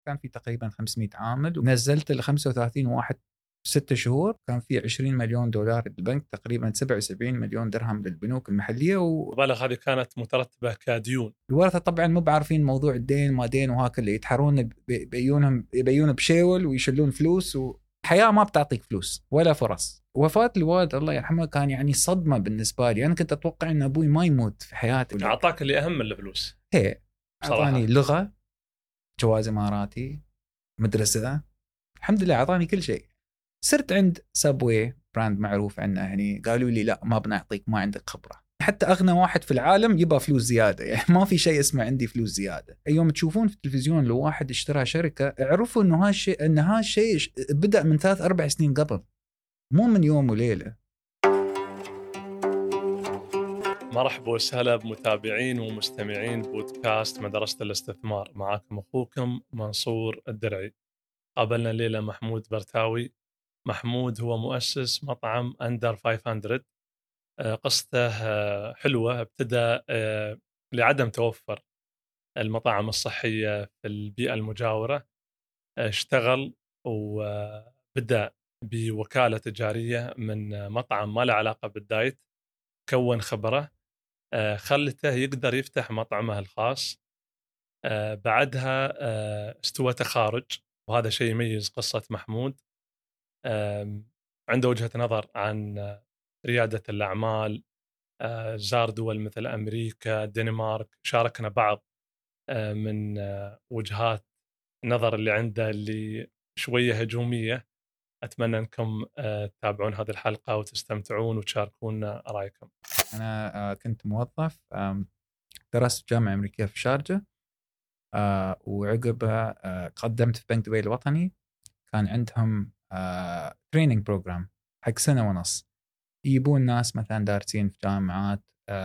كان في تقريبا 500 عامل، ونزلت ل 35 واحد 6 شهور. كان في 20 مليون دولار للبنك، تقريبا 77 مليون درهم للبنوك المحليه. وبالغ هذه كانت مترتبه كديون. الورثه طبعا مو بعارفين موضوع الدين ما دين وهاك، اللي يتحرون يبينون بشيول ويشلون فلوس، وحياه ما بتعطيك فلوس ولا فرص. وفاه الوالد الله يرحمه كان يعني صدمه بالنسبه لي. انا كنت اتوقع ان ابوي ما يموت في حياته. اعطاك اللي اهم من الفلوس. هي اعطاني بصراحة. لغه، جواز اماراتي، مدرسه، الحمد لله اعطاني كل شيء. صرت عند سابوي، براند معروف عنا هني، قالوا لي لا ما بنعطيك، ما عندك خبره. حتى اغنى واحد في العالم يبغى فلوس زياده، يعني ما في شيء اسمه عندي فلوس زياده. يوم تشوفون في التلفزيون لو واحد اشترى شركه، اعرفوا انه هالشيء بدا من 3-4 سنين قبل، مو من يوم وليله. مرحبا وسهلا بمتابعين ومستمعين بودكاست مدرسة الاستثمار. معكم أخوكم منصور الدرعي. قابلنا الليلة محمود برتاوي. محمود هو مؤسس مطعم أندر 500. قصته حلوة. ابتدى لعدم توفر المطاعم الصحية في البيئة المجاورة، اشتغل وبدأ بوكالة تجارية من مطعم ما له علاقة بالدايت، كون خبرة خلته يقدر يفتح مطعمه الخاص. بعدها استوى تخارج، وهذا شيء يميز قصة محمود. عنده وجهة نظر عن ريادة الأعمال، زار دول مثل أمريكا، الدنمارك. شاركنا بعض من وجهات نظر اللي عنده اللي شوية هجومية. أتمنى أنكم تتابعون هذه الحلقة وتستمتعون وتشاركون رأيكم. أنا كنت موظف، درست جامعة أمريكية في شارجة، وعقبها قدمت في بنك دبي الوطني. كان عندهم تريننج بروجرام حق سنة ونص، يجيبون ناس مثلا دارسين في جامعات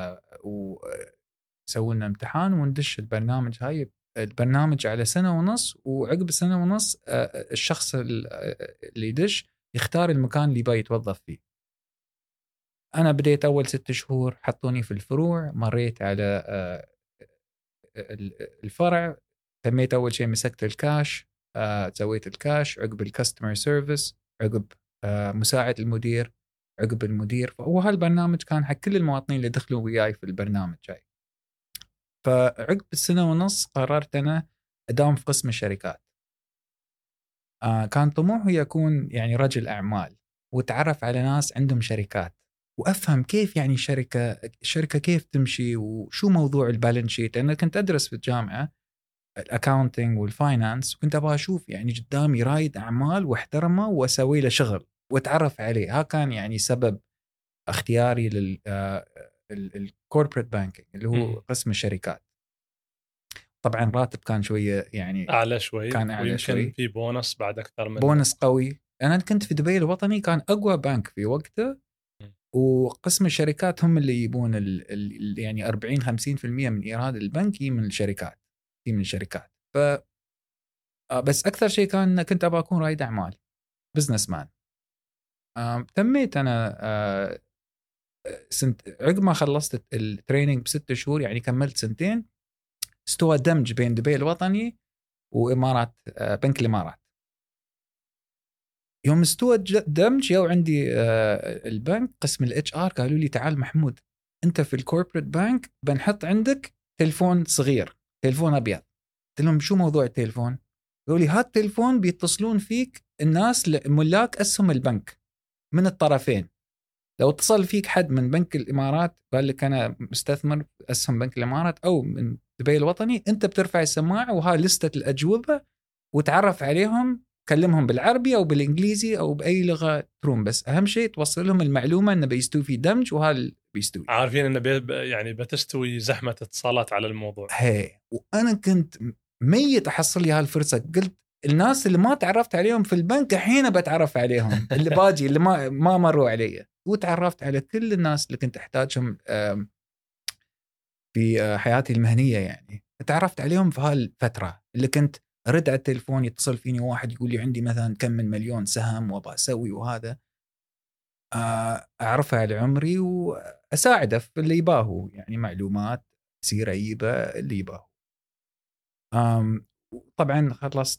ويسوون لنا امتحان وندش البرنامج. هاي البرنامج على سنة ونص، وعقب السنة ونص الشخص اللي يدش يختار المكان اللي يبغى يتوظف فيه. أنا بديت أول 6 شهور حطوني في الفروع، مريت على الفرع. تميت أول شيء مسكت الكاش، سويت الكاش، عقب الكاستمر سيرفيس، عقب مساعد المدير، عقب المدير. فهو هالبرنامج كان حق كل المواطنين اللي دخلوا وياي في البرنامج جاي. فعقب السنة ونص قررت أنا أداوم في قسم الشركات. كان طموحي يكون يعني رجل أعمال، وتعرف على ناس عندهم شركات، وأفهم كيف يعني الشركة كيف تمشي، وشو موضوع البالانس شيت. أنا كنت أدرس في الجامعة الأكاونتينج والفاينانس، وكنت أبغى أشوف يعني قدامي رائد أعمال واحترمه وأسوي له شغل وأتعرف عليه. ها كان يعني سبب اختياري للكوربريت بانكينج اللي هو قسم الشركات. طبعا راتب كان شوية يعني أعلى شوي، كان أعلى ويمكن شوي، في بونص بعد أكثر من بونص قوي. أنا كنت في دبي الوطني، كان أقوى بنك في وقته، وقسم الشركات هم اللي يبون يعني 40-50% من إيراد البنك من الشركات، من الشركات. بس أكثر شيء كان كنت أبغى أكون رائد أعمال، بزنس مان. تميت أنا سنت عقب ما خلصت التريننج ب6 شهور، يعني كملت 2 استوى دمج بين دبي الوطني وإمارات، بنك الإمارات. يوم استوى دمج يو عندي البنك قسم الاتش ار، قالوا لي تعال محمود انت في الكوربريت بانك بنحط عندك تلفون صغير، تلفون ابيض. قلت لهم شو موضوع التلفون؟ قالوا لي هات التلفون بيتصلون فيك الناس ملاك اسهم البنك من الطرفين. لو اتصل فيك حد من بنك الامارات قال لك انا مستثمر اسهم بنك الامارات او من دبي الوطني، انت بترفع السماعه وها لستة الاجوبه وتعرف عليهم، كلمهم بالعربي او بالانجليزي او باي لغه تروم، بس اهم شيء توصل لهم المعلومه انه بيستوي في دمج، وهذا بيستوي. عارفين انه يعني بتستوي زحمه اتصالات على الموضوع. هي وانا كنت ميت احصل لي هالفرصه. قلت الناس اللي ما تعرفت عليهم في البنك الحين بتعرف عليهم، اللي باجي اللي ما مروا علي. وتعرفت على كل الناس اللي كنت احتاجهم في حياتي المهنيه. يعني تعرفت عليهم في هالفتره اللي كنت رد على التليفون يتصل فيني واحد يقول لي عندي مثلا كم من مليون سهم وابغى اسوي، وهذا اعرفه على عمري واساعده في اللي يباهو، يعني معلومات سيره يبه اللي يباهو. طبعا خلصت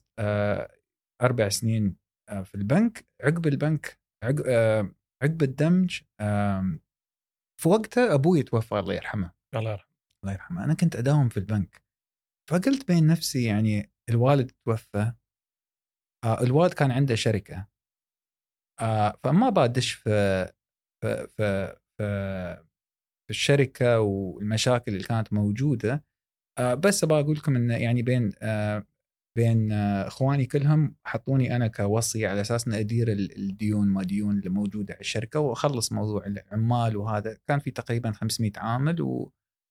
4 سنين في البنك. عقب البنك عقب الدمج في وقتها أبوي توفى الله يرحمه. الله يرحمه. الله يرحمه. أنا كنت أداوم في البنك، فقلت بين نفسي يعني الوالد توفى، الوالد كان عنده شركة، فما بدش في في في الشركة والمشاكل اللي كانت موجودة. بس بقول لكم إنه يعني بين اخواني كلهم حطوني انا كوصي على اساس ان ادير الديون ما ديون اللي موجوده على الشركه، واخلص موضوع العمال. وهذا كان في تقريبا 500 عامل، و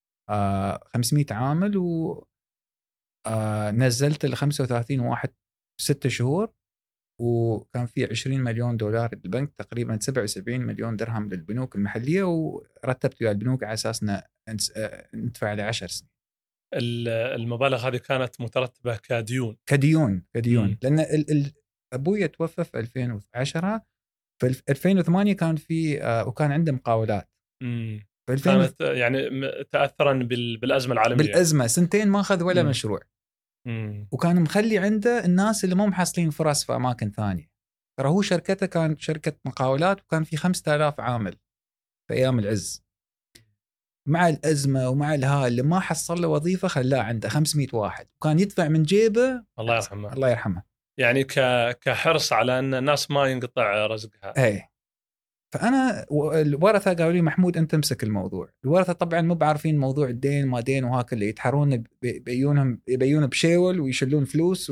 500 عامل، و نزلت ال 35 واحد 6 شهور، وكان في 20 مليون دولار للبنك، تقريبا 77 مليون درهم للبنوك المحليه، ورتبت ويا البنوك على اساس ندفع ل 10 سنين. المبالغ هذه كانت مترتبة كديون لأن أبوي توفى في 2010. في 2008 كان في وكان عنده مقاولات. كانت يعني تأثرا بالأزمة العالمية. بالأزمة سنتين ما أخذ ولا مشروع. وكان مخلي عنده الناس اللي مو محصلين فرص في أماكن ثانية. ترى هو شركته كانت شركة مقاولات، وكان في 5000 عامل في أيام العز. مع الأزمة ومع الها اللي ما حصل له وظيفة خلاه عنده 500 واحد، وكان يدفع من جيبه. الله يرحمه. الله يرحمه. يعني كحرص على أن الناس ما ينقطع رزقها. ايه. فأنا الورثة قالوا لي محمود أنت امسك الموضوع. الورثة طبعا مو بعارفين موضوع الدين ما دين وهاك، اللي يتحرون يبيون بشيول ويشلون فلوس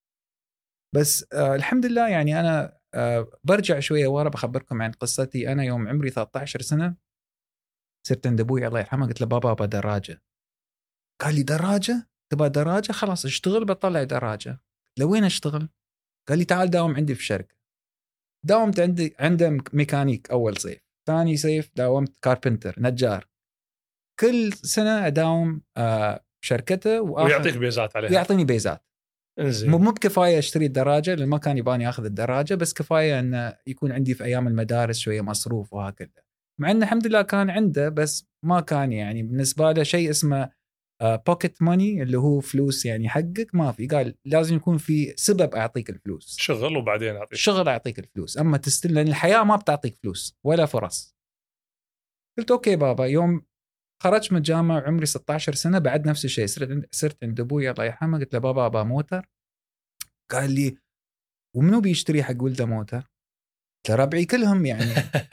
بس الحمد لله. يعني أنا برجع شوية ورا بخبركم عن قصتي. أنا يوم عمري 13 سنة صرت عند أبوي الله يرحمه، قلت له بابا أبا دراجة. قال لي دراجة؟ تبغى دراجة؟ خلاص اشتغل بطلع دراجة. لوين اشتغل؟ قال لي تعال داوم عندي في الشركة. داومت عنده ميكانيك أول صيف، ثاني صيف داومت كاربنتر نجار. كل سنة أداوم شركته ويعطيك بيزات عليها. يعطيني بيزات. مو بكفاية أشتري الدراجة لأن ما كان يباني أخذ الدراجة، بس كفاية أن يكون عندي في أيام المدارس شوية مصروف وهكذا. مع أنه الحمد لله كان عنده، بس ما كان يعني بالنسبة له شيء اسمه بوكيت ماني اللي هو فلوس يعني حقك. ما في، قال لازم يكون في سبب أعطيك الفلوس. شغل وبعدين أعطيك شغل أعطيك الفلوس، أما تستلم لأن الحياة ما بتعطيك فلوس ولا فرص. قلت أوكي بابا. يوم خرجت من الجامعة عمري 16 سنة بعد نفس الشيء صرت عند أبوي الله يرحمه. قلت له بابا أبا موتر. قال لي ومنو بيشتري حق ولده موتر؟ قلت له ربعي كلهم يعني.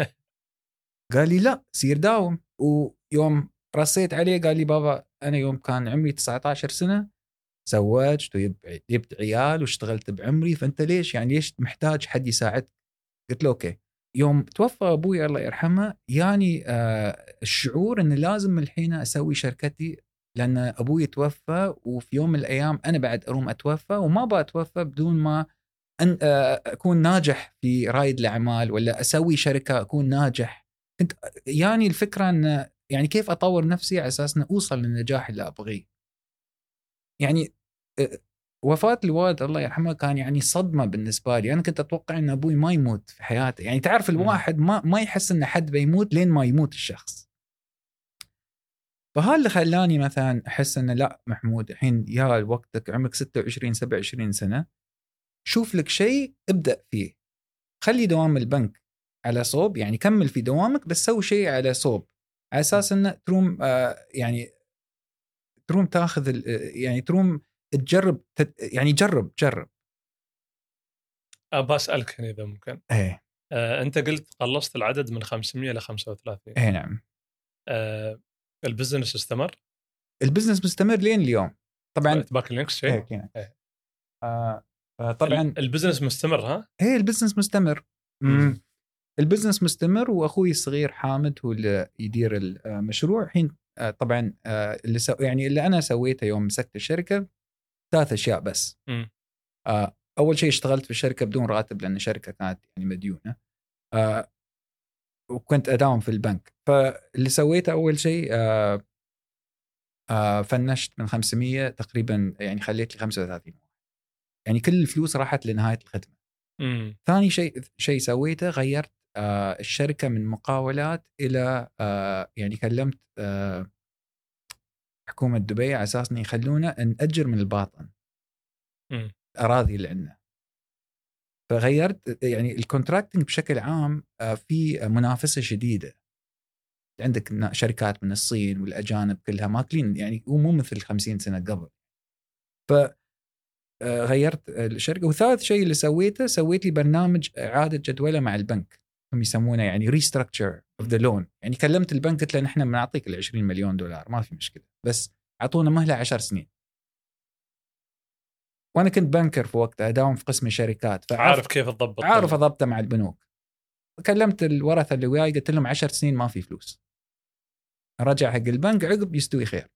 قال لي لا سير داوم. ويوم رصيت عليه قال لي بابا أنا يوم كان عمري 19 سنة زوجت وجبت عيال واشتغلت بعمري، فأنت ليش يعني ليش محتاج حد يساعد؟ قلت له أوكي. يوم توفى أبوي الله يرحمه يعني الشعور أن لازم الحين أسوي شركتي، لأن أبوي توفى وفي يوم من الأيام أنا بعد أروم أتوفى، وما بأتوفى بدون ما أن أكون ناجح في رائد الأعمال ولا أسوي شركة أكون ناجح. كنت يعني الفكرة أن يعني كيف أطور نفسي على أساس أن أوصل للنجاح اللي أبغيه. يعني وفاة الوالد الله يرحمه كان يعني صدمة بالنسبة لي. أنا كنت أتوقع أن أبوي ما يموت في حياته. يعني تعرف الواحد ما يحس أن حد بيموت لين ما يموت الشخص. فهذا اللي خلاني مثلا أحس أن لا محمود الحين يا وقتك، عمرك 26 27 سنة، شوف لك شيء ابدأ فيه. خلي دوام البنك على صوب، يعني كمل في دوامك بس سوي شيء على صوب على أساس أنه تروم يعني تروم تاخذ يعني تروم تجرب يعني جرب. أبى أسألك هنا إذا ممكن. ايه. أنت قلت قلصت العدد من 500 إلى 35. ايه نعم. البزنس استمر؟ البزنس مستمر لين اليوم طبعا. باك لينكس شيء؟ ايه. طبعا البزنس مستمر ها؟ ايه البزنس مستمر. البزنس مستمر، واخوي الصغير حامد هو اللي يدير المشروع الحين. طبعا يعني اللي انا سويته يوم مسكت الشركه 3 أشياء بس. اول شيء اشتغلت في الشركه بدون راتب لان الشركه كانت يعني مديونه، وكنت اداوم في البنك. فاللي سويته اول شيء فنشت من 500 تقريبا، يعني خليت لي 35 يعني كل الفلوس راحت لنهايه الخدمه. ثاني شيء سويته غيرت الشركه من مقاولات الى يعني كلمت حكومه دبي على اساس ان يخلونا نأجر من الباطن. الأراضي اللي عندنا. فغيرت يعني الكونتراكتنج بشكل عام في منافسة شديدة. عندك شركات من الصين والأجانب كلها ماكلين يعني، ومو مثل 50 سنة قبل. فغيرت الشركة. وثالث شيء اللي سويت لي برنامج إعادة جدولة مع البنك، هم يسمونه يعني restructure of the loan. يعني كلمت البنك قلت له نحن بنعطيك $20 مليون، ما في مشكلة، بس أعطونا مهلة 10 سنين. وأنا كنت بنكر في وقتها، أداوم في قسم الشركات، عارف كيف تضبط، عارف أضبطه مع البنوك. كلمت الورثة اللي وياي قلت لهم 10 سنين ما في فلوس، رجع حق البنك عقب يستوي خير.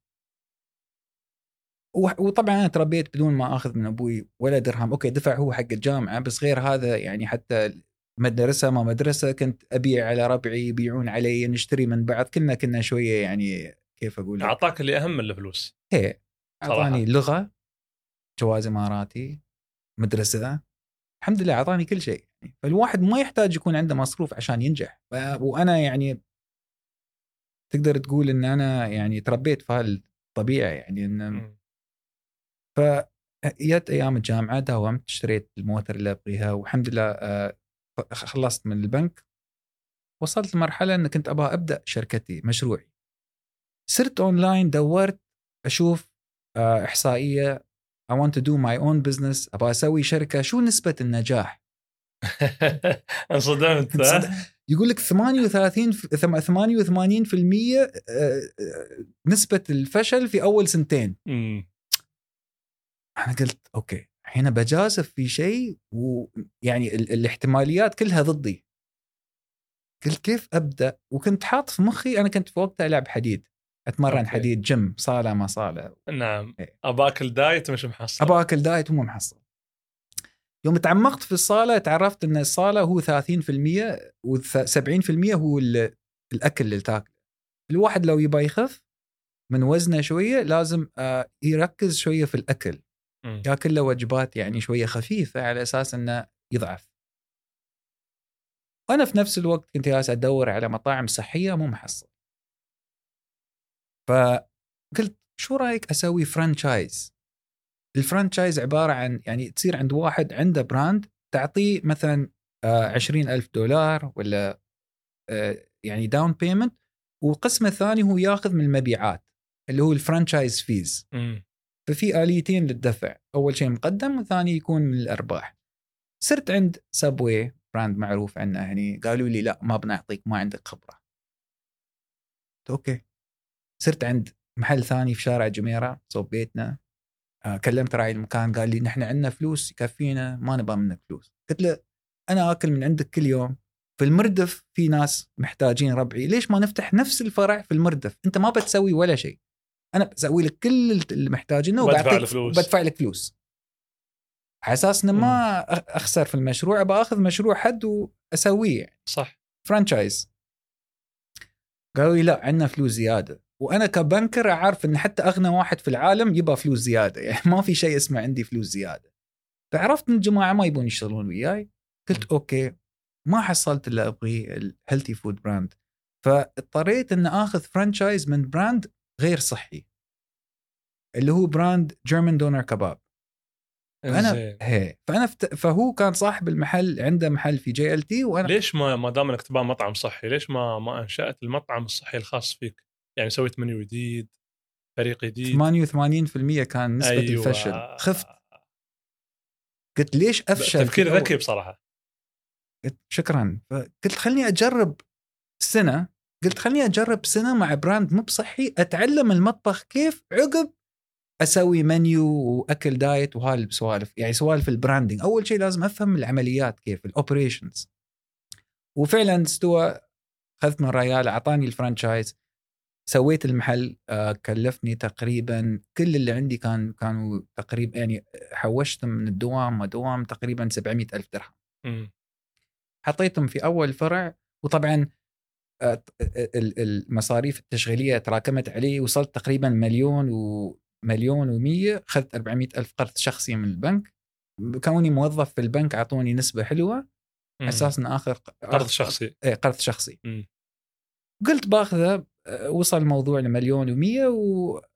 وطبعا أنا تربيت بدون ما أخذ من أبوي ولا درهم. أوكي دفع هو حق الجامعة، بس غير هذا يعني حتى مدرسة ما مدرسة كنت أبيع على ربعي، يبيعون علي، نشتري من بعض. كنا شوية يعني كيف أقول لك، أعطاك اللي أهم من الفلوس. هي أعطاني لغة، جواز إماراتي، مدرسة، الحمد لله أعطاني كل شيء. فالواحد ما يحتاج يكون عنده مصروف عشان ينجح. وأنا يعني تقدر تقول إن أنا يعني تربيت في هالطبيعة يعني إن فجت أيام الجامعة داومت، اشتريت الموتر اللي أبغيها، والحمد لله خلصت من البنك. وصلت لمرحلة أن كنت أبغى أبدأ شركتي، مشروعي. صرت أونلاين، دورت أشوف إحصائية I want to do my own business، أبغى أسوي شركة، شو نسبة النجاح؟ انصدمت. يقول لك 88% نسبة الفشل في أول سنتين. أنا قلت أوكي هنا بجازف في شيء، ويعني الاحتماليات كلها ضدي. قلت كيف أبدأ؟ وكنت حاط في مخي، أنا كنت في وقتها ألعب حديد، أتمرن أوكي. حديد، جيم، صالة ما صالة. نعم. أباكل دايت مش محصل. أباكل دايت ومو محصل. يوم تعمقت في الصالة تعرفت أن الصالة هو 30% و70% هو الأكل اللي تاكله. الواحد لو يبغى يخف من وزنه شوية لازم يركز شوية في الأكل، ياكل له وجبات يعني شوية خفيفة على أساس أنه يضعف. وأنا في نفس الوقت كنت جالس أدور على مطاعم صحية، مو محصل. فقلت شو رأيك أسوي فرانشايز؟ الفرانشايز عبارة عن يعني تصير عند واحد عنده براند، تعطيه مثلا $20,000 ولا يعني داون بيمنت، والقسم الثاني هو ياخذ من المبيعات اللي هو الفرانشايز فيز. ففي آليتين للدفع، أول شيء مقدم، وثاني يكون من الأرباح. صرت عند سابوي، براند معروف عنه يعني، قالوا لي لا ما بنعطيك، ما عندك خبرة. أوكي. صرت عند محل ثاني في شارع جميرة صوب بيتنا، كلمت راعي المكان قال لي نحن عندنا فلوس يكفينا، ما نبغى منك فلوس. قلت له أنا أكل من عندك كل يوم، في المردف في ناس محتاجين ربعي، ليش ما نفتح نفس الفرع في المردف؟ أنت ما بتسوي ولا شيء، أنا بسوي لك كل اللي محتاجينه وبدفع لك فلوس، على أساس إن ما أخسر في المشروع، بأخذ مشروع حد وأسويه. صح. فرانشايز. قالوا لي لا عندنا فلوس زيادة، وأنا كبنكر أعرف إن حتى أغنى واحد في العالم يبغى فلوس زيادة، يعني ما في شيء اسمه عندي فلوس زيادة. فعرفت إن الجماعة ما يبون يشتغلون وياي. قلت أوكي، ما حصلت اللي أبغيه، الهيلثي فود براند. فاضطريت إن آخذ فرانشايز من براند غير صحي اللي هو براند جيرمان دونر كباب. فهو كان صاحب المحل، عنده محل في JLT. وأنا ليش ما دام انك تبغى مطعم صحي، ليش ما انشأت المطعم الصحي الخاص فيك؟ يعني سويت منيو جديد، فريق جديد. 88% كان نسبة الفشل. خفت، قلت ليش أفشل؟ تفكير ذكي بصراحة. قلت شكرا. قلت خلني أجرب سنة، سنة مع براند مو بصحي، أتعلم المطبخ كيف، عقب أسوي منيو وأكل دايت وهالسوالف، يعني سوالف البراندينج. أول شيء لازم أفهم العمليات كيف، الأوبريشنز. وفعلا استوى، أخذت من ريال، أعطاني الفرانشايز، سويت المحل. كلفني تقريبا كل اللي عندي كانوا تقريبا يعني حوشتهم من الدوام ودوام تقريبا $700,000. حطيتهم في أول فرع، وطبعا المصاريف التشغيلية تراكمت علي، وصلت تقريبا مليون و100. أخذت $400,000 قرض شخصي من البنك، كوني موظف في البنك أعطوني نسبة حلوة أساساً آخر قرض شخصي. قرض شخصي. قلت باخذه. وصل الموضوع ل1,100,000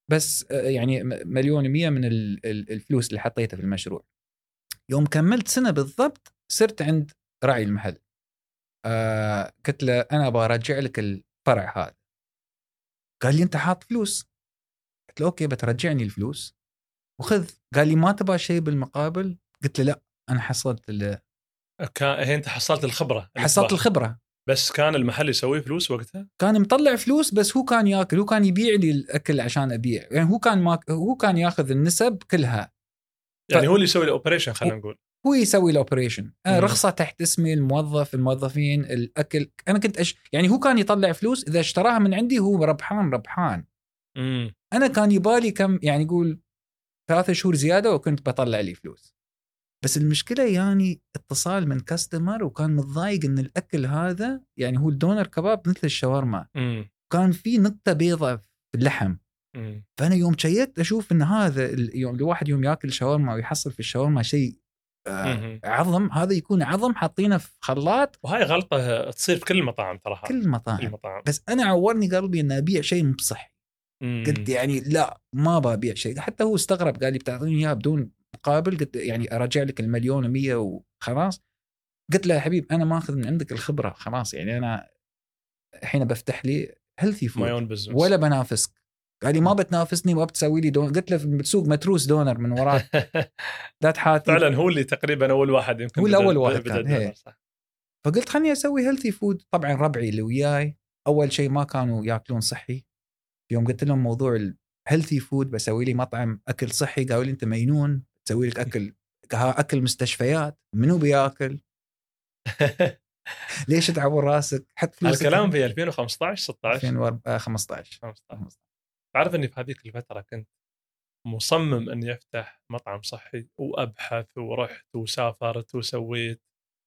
بس يعني 1,100,000 من الفلوس اللي حطيتها في المشروع. يوم كملت سنة بالضبط صرت عند راعي المحل، قلت له أنا أبغى أرجع لك الفرع هذا. قال لي أنت حاط فلوس. قلت له أوكي بترجعني الفلوس وخذ. قال لي ما تبغى شيء بالمقابل؟ قلت له لا، أنا حصلت هي أنت حصلت الخبرة حصلت الخبرة. بس كان المحل يسوي فلوس وقتها؟ كان مطلع فلوس، بس هو كان ياكل، هو كان يبيع لي الأكل عشان أبيع، يعني هو كان ياخذ النسب كلها. يعني هو اللي يسوي الأوبريشن، خلينا نقول هو يسوي الأوبريشن، رخصة تحت اسمي، الموظفين، الأكل أنا كنت يعني هو كان يطلع فلوس إذا اشتراها من عندي، هو ربحان. أنا كان يبالي كم، يعني يقول 3 شهور زيادة وكنت بطلع لي فلوس. بس المشكلة يعني اتصال من كاستمر وكان متضايق ان الاكل هذا، يعني هو الدونر كباب مثل الشاورما، كان في نقطة بيضاء في اللحم. فانا يوم شيكت اشوف ان هذا اليوم الواحد يوم ياكل شاورما ويحصل في الشاورما شيء عظم، هذا يكون عظم حاطينه في خلاط. وهاي غلطة تصير في كل المطاعم ترى، كل المطاعم. بس انا عورني قلبي ان ابيع شيء بصحي. قلت يعني لا، ما ببيع شيء. حتى هو استغرب، قال لي بتعطيني اياه بدون مقابل؟ قلت يعني ارجع لك 1,100,000 وخلاص. قلت له يا حبيب انا ما اخذ من عندك الخبره خلاص، يعني انا الحين بفتح لي هيلثي فود ولا بنافسك. قال لي ما بتنافسني وما بتسوي لي دونر. قلت له بالسوق متروس دونر من وراك لا تحاتي. فعلا هو اللي تقريبا اول واحد يمكن هو اول واحد بدأ كان صح. فقلت خلني اسوي هيلثي فود. طبعا ربعي اللي وياي اول شيء ما كانوا ياكلون صحي. يوم قلت لهم موضوع الهيلثي فود بسوي لي مطعم اكل صحي، قالوا لي انت مجنون، تسوي لك اكل مستشفيات، منو بياكل؟ ليش تعور راسك؟ حط فلوسك. الكلام في 2015 16 2015. تعرف اني في هذيك الفتره كنت مصمم اني افتح مطعم صحي، وابحث ورحت وسافرت وسويت،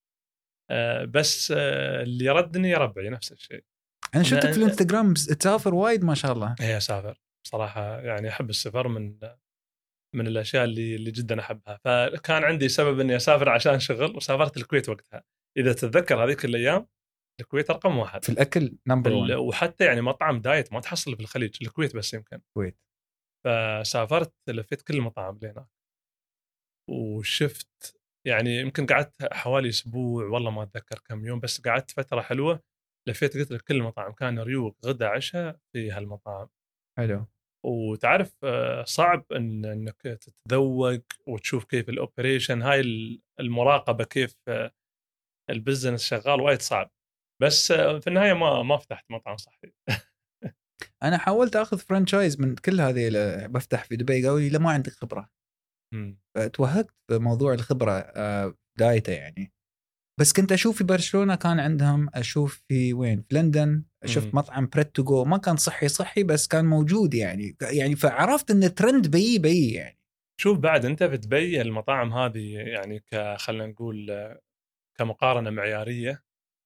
بس اللي ردني ربعي نفس الشيء. انا شفتك في الانستغرام تسافر وايد ما شاء الله. هي اسافر صراحه، يعني احب السفر، من الاشياء اللي جدا احبها. فكان عندي سبب اني اسافر عشان شغل، وسافرت الكويت وقتها. اذا تتذكر هذيك الايام الكويت رقم 1 في الاكل، نمبر 1. وحتى يعني مطعم دايت ما تحصل في الخليج، الكويت بس يمكن. الكويت. فسافرت لفيت كل المطاعم اللي هناك، وشفت يعني يمكن قعدت حوالي اسبوع، والله ما اتذكر كم يوم، بس قعدت فتره حلوه لفيت، قلت لك كل المطاعم، كان ريوق غدا عشاء في هالمطاعم. حلو. وتعرف صعب انك تتذوق وتشوف كيف الاوبريشن، هاي المراقبه كيف البزنس شغال، وايد صعب. بس في النهايه ما فتحت مطعم صحي. انا حاولت اخذ فرانشايز من كل هذه بفتح في دبي، قالوا لي لا ما عندك خبره. فتوهقت بموضوع الخبره بدايته يعني. بس كنت اشوف في برشلونه كان عندهم، اشوف في وين في لندن شفت مطعم بريت تو جو، ما كان صحي بس كان موجود يعني فعرفت ان الترند بي يعني. شوف بعد انت في دبي المطاعم هذه يعني خلينا نقول كمقارنه معياريه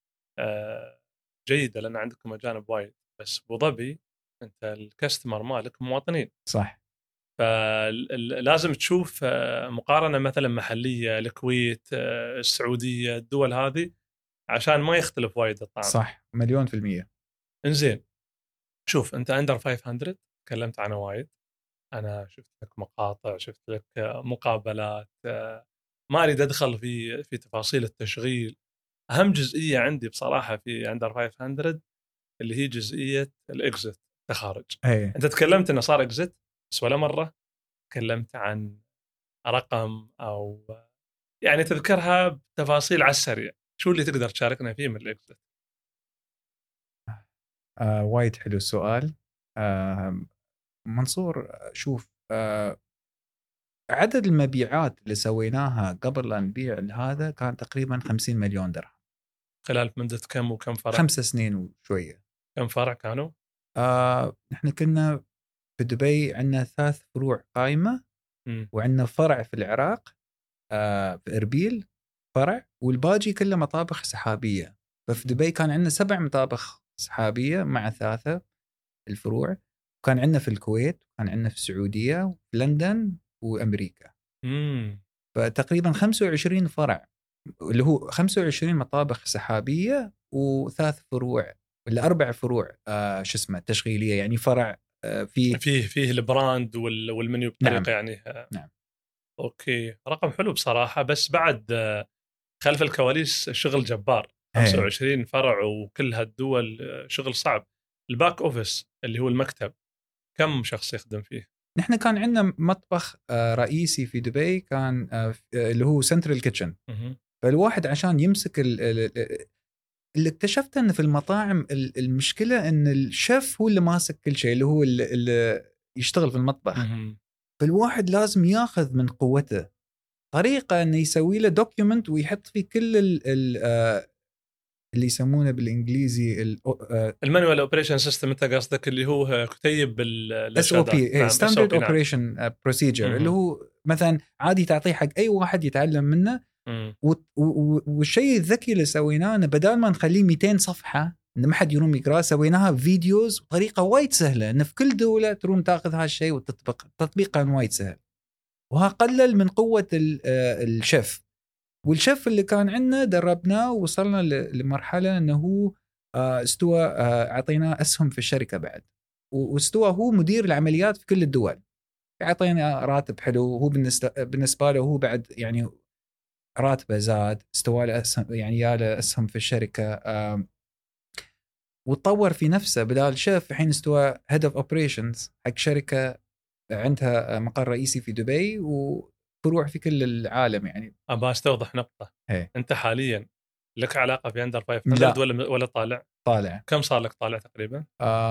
جيده، لان عندكم اجانب وايد. بس ابو ظبي انت الكاستمر مالك مواطنين، صح. فلازم تشوف مقارنه مثلا محليه، الكويت، السعوديه، الدول هذه، عشان ما يختلف وايد الطعم. صح، 1,000,000%. انزين، شوف انت اندر 500 تكلمت عنه وايد، انا شفت لك مقاطع، شفت لك مقابلات، ما اريد ادخل في تفاصيل التشغيل. اهم جزئيه عندي بصراحه في اندر 500 اللي هي جزئيه الاكزت، التخارج. انت تكلمت انه صار اكزت، بس ولا مره تكلمت عن رقم او يعني تذكرها بتفاصيل على السريع. شو اللي تقدر تشاركنا فيه من الاكزت؟ وايد حلو السؤال. منصور، شوف، عدد المبيعات اللي سويناها قبل لا نبيع هذا كان تقريبا 50 مليون درهم. خلال مدة كم وكم فرع؟ 5 سنين وشوية. كم فرع كانوا؟ نحن كنا في دبي عندنا 3 فروع قائمة، وعندنا فرع في العراق في إربيل فرع، والباقي كله مطابخ سحابية. ففي دبي كان عندنا 7 مطابخ سحابية مع 3 الفروع. كان عندنا في الكويت، كان عندنا في السعودية، وفي لندن، وأمريكا. فتقريبا 25 فرع، اللي هو 25 مطابخ سحابية و3 فروع ولا 4 فروع شو اسمه تشغيلية، يعني فرع فيه البراند والمنيو بطريقه نعم. يعني نعم. اوكي، رقم حلو بصراحه. بس بعد خلف الكواليس شغل جبار، 25 فرع وكل هالدول، شغل صعب. الباك اوفيس اللي هو المكتب كم شخص يخدم فيه؟ نحن كان عندنا مطبخ رئيسي في دبي، كان اللي هو سنترال كيتشن. فالواحد عشان يمسك اللي اكتشفته ان في المطاعم المشكله ان الشيف هو اللي ماسك كل شيء، اللي هو اللي يشتغل في المطبخ. فالواحد لازم ياخذ من قوته طريقه انه يسوي له دوكيومنت ويحط فيه كل اللي يسمونه بالانجليزي المانوال اوبريشن سيستم. انت قصدك اللي هو كتيب الارشادات؟ نعم، ستاندرد اوبريشن بروسيجر، اللي هو مثلا عادي تعطيه حق اي واحد يتعلم منه. والشيء الذكي اللي سويناه انه بدل ما نخليه 200 صفحه ان ما حد يروم يقرا، سويناها فيديوز بطريقه وايد سهله، ان في كل دوله تروم تاخذ هالشيء وتطبق. التطبيق كان وايد سهل، وهقلل من قوه الشيف. والشيف اللي كان عندنا دربناه ووصلنا لمرحله انه هو استوى، اعطيناه اسهم في الشركه بعد، واستوى هو مدير العمليات في كل الدول. اعطينا راتب حلو، وهو بالنسبه له هو بعد يعني راتبه زاد، استوى له اسهم، يعني ياله اسهم في الشركه، وتطور في نفسه. بدال شيف الحين استوى هيد اوف اوبريشنز حق شركه عندها مقر رئيسي في دبي وفروع في كل العالم. يعني ابى استوضح نقطه. هي. انت حاليا لك علاقه في اندر 500 ولا طالع؟ كم صار لك طالع تقريبا؟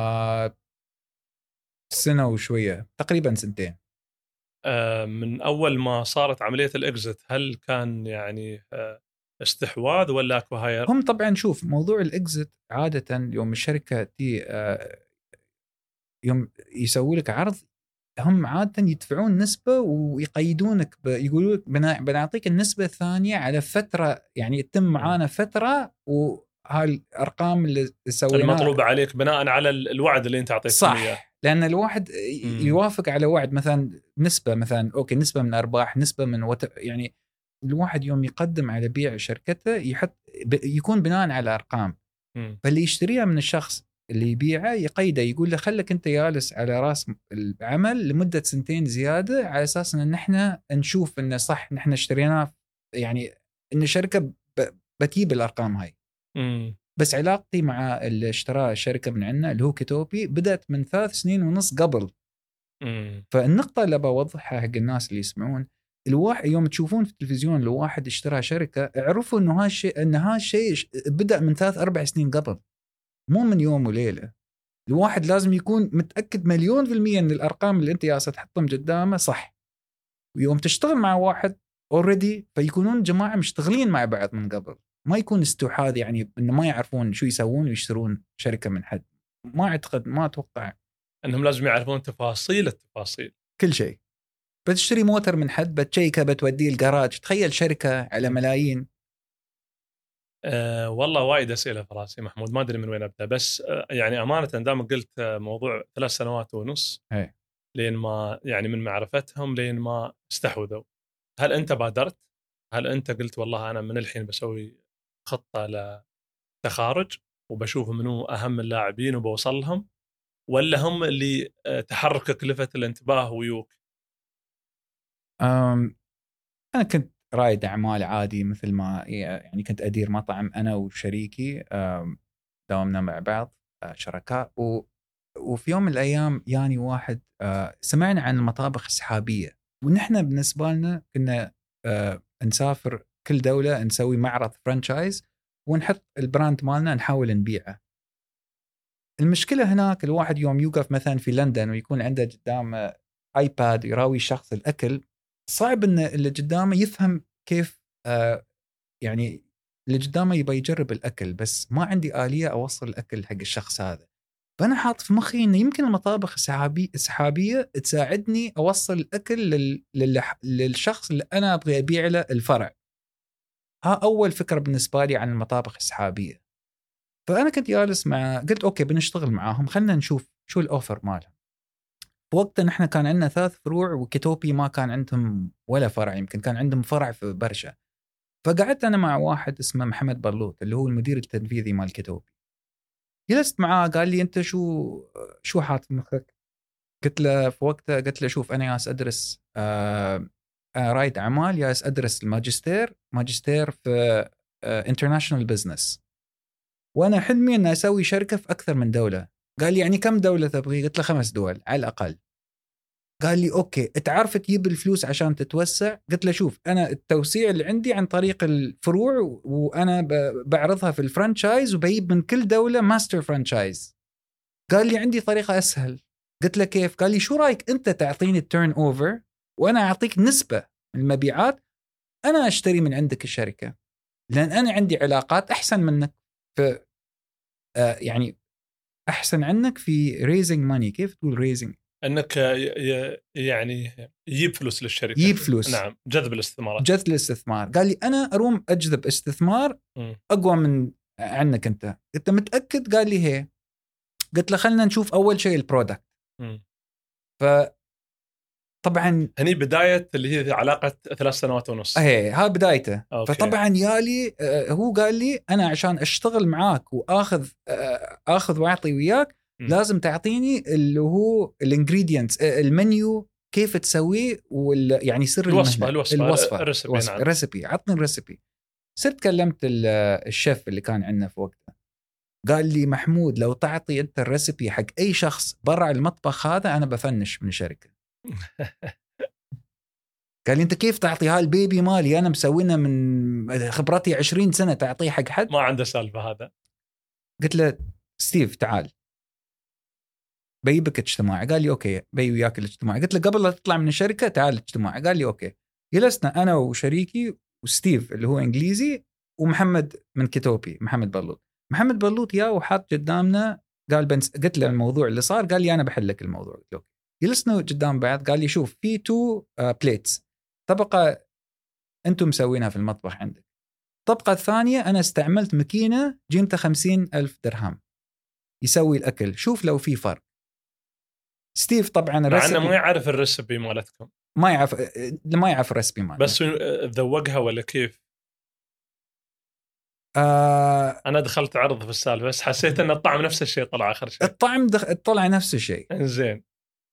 سنه وشويه، تقريبا سنتين. من اول ما صارت عمليه الاكزت، هل كان يعني استحواذ ولا اكو هاير؟ هم طبعا شوف، موضوع الاكزت عاده يوم الشركه تي يوم يسوي لك عرض، هم عاده يدفعون نسبه ويقيدونك، يقولوا لك بنعطيك النسبه الثانيه على فتره، يعني يتم معانا فتره، وهالارقام اللي سويناها المطلوبه عليك بناء على الوعد اللي انت اعطيتهم اياه. صح، لان الواحد يوافق على وعد، مثلا نسبه، مثلا اوكي نسبه من ارباح، نسبه من يعني الواحد يوم يقدم على بيع شركته يحط يكون بناء على ارقام. فاللي يشتريها من الشخص اللي يبيعه يقيده، يقول له خلك انت جالس على راس العمل لمده سنتين زياده، على اساس ان احنا نشوف انه صح نحن اشتريناه، يعني ان الشركه بتجيب الارقام هاي. بس علاقتي مع اللي اشترى الشركه من عندنا اللي هو كيتوبي بدات من 3 سنين ونص قبل. فالنقطه اللي بوضحها حق الناس اللي يسمعون، الواحد يوم تشوفون في التلفزيون لو واحد اشترى شركه، اعرفوا انه هالشيء بدا من 3-4 سنين قبل، مو من يوم وليله. الواحد لازم يكون متاكد 1,000,000% ان الارقام اللي انت جالس تحطهم قدامه صح. ويوم تشتغل مع واحد اوريدي، فيكونون جماعه مشتغلين مع بعض من قبل، ما يكون استحواذ، يعني انه ما يعرفون شو يسوون ويشترون شركه من حد. ما اعتقد، ما اتوقع انهم لازم يعرفون التفاصيل. كل شيء. بتشتري موتر من حد، بتشيكه، بتوديه الجراج، تخيل شركه على ملايين. والله وايد اسئله في راسي محمود، ما ادري من وين ابدا. بس يعني امانه دام قلت موضوع 3 سنوات ونص لين ما يعني من معرفتهم لين ما استحوذوا، هل انت بادرت؟ هل انت قلت والله انا من الحين بسوي خطه لتخارج وبشوف منو اهم اللاعبين وبوصل لهم، ولا هم اللي تحركك لفت الانتباه ويوك؟ انا كنت رائد اعمال عادي، مثل ما يعني كنت ادير مطعم انا وشريكي، داومنا مع بعض شركاء. وفي يوم من الايام يعني واحد سمعنا عن المطابخ السحابيه، ونحن بالنسبه لنا كنا نسافر كل دوله، نسوي معرض فرانشايز ونحط البراند مالنا نحاول نبيعه. المشكله هناك الواحد يوم يوقف مثلا في لندن ويكون عنده قدامه ايباد يراوي شخص الاكل، صعب ان اللي قدامه يفهم كيف يعني اللي قدامه يبغى يجرب الاكل، بس ما عندي آلية اوصل الاكل حق الشخص هذا. فانا حاط في مخي انه يمكن المطابخ السحابيه تساعدني اوصل الاكل للشخص اللي انا ابغى ابيع له الفرع. ها اول فكره بالنسبه لي عن المطابخ السحابيه. فانا كنت جالس قلت اوكي بنشتغل معاهم، خلينا نشوف شو الاوفر مالهم. بوقتها نحن كان عندنا 3 فروع، وكيتوبي ما كان عندهم ولا فرع، يمكن كان عندهم فرع في برشا. فقعدت انا مع واحد اسمه محمد بلوط اللي هو المدير التنفيذي مال كيتوبي. جلست معاه قال لي انت شو حاط في مخك؟ قلت له في وقتها، قلت له شوف انا ياس ادرس رائد اعمال، ياس ادرس ماجستير في انترناشونال بزنس، وانا حلمي ان اسوي شركه في اكثر من دوله. قال لي يعني كم دوله تبغي؟ قلت له 5 دول على الاقل. قال لي اوكي تعرف تجيب الفلوس عشان تتوسع؟ قلت له شوف انا التوسيع اللي عندي عن طريق الفروع، وانا بعرضها في الفرانشايز وبجيب من كل دوله ماستر فرانشايز. قال لي عندي طريقه اسهل. قلت له كيف؟ قال لي شو رايك انت تعطيني التيرن اوفر وانا اعطيك نسبه من المبيعات، انا اشتري من عندك الشركه، لان انا عندي علاقات احسن منك في يعني احسن عنك في ريزنج ماني. كيف تقول ريزنج؟ انك يعني يجيب فلوس للشركه. يجيب فلوس. نعم، جذب الاستثمارات. جذب الاستثمار. قال لي انا اروم اجذب استثمار اقوى من عنك انت متاكد؟ قال لي هي. قلت له خلينا نشوف اول شيء البرودكت. ف طبعا هني بدايه اللي هي علاقه 3 سنوات ونص. ها بدايته. أوكي. فطبعا يالي هو قال لي انا عشان اشتغل معاك واخذ اخذ واعطي وياك لازم تعطيني اللي هو الانجريدينتس، المنيو كيف تسويه، يعني سر الوصفه الريسبي. عطني الريسبي. صرت كلمت الشيف اللي كان عندنا في وقتها، قال لي محمود لو تعطي انت الريسبي حق اي شخص برا المطبخ هذا انا بفنش من الشركه. قال لي انت كيف تعطي هالبيبي مالي انا مسوينه من خبرتي 20 سنه تعطيه حق حد؟ ما عنده سالفه هذا. قلت له ستيف تعال بيبك اجتماع. قال لي اوكي بي وياك الاجتماع. قلت له قبل لا تطلع من الشركه تعال الاجتماع. قال لي اوكي. جلسنا انا وشريكي وستيف اللي هو انجليزي ومحمد من كيتوبي، محمد بلوط يا وحاط قدامنا. قال قلت له الموضوع اللي صار. قال لي انا بحل لك الموضوع. قلت له جلسنا قدام بعض. قال لي شوف في 2 بليتس، طبقه انتم مسوينها في المطبخ عندك، الطبقه الثانيه انا استعملت ماكينه قيمتها 50,000 درهم يسوي الاكل، شوف لو في فرق. ستيف طبعا مع انه ما يعرف الريسبي مالتكم، ما يعرف الريسبي مالتنا، بس ذوقها ولا كيف؟ انا دخلت عرض في السالفه بس حسيت ان الطعم نفس الشيء طلع اخر شيء. الطعم طلع نفس الشيء. زين.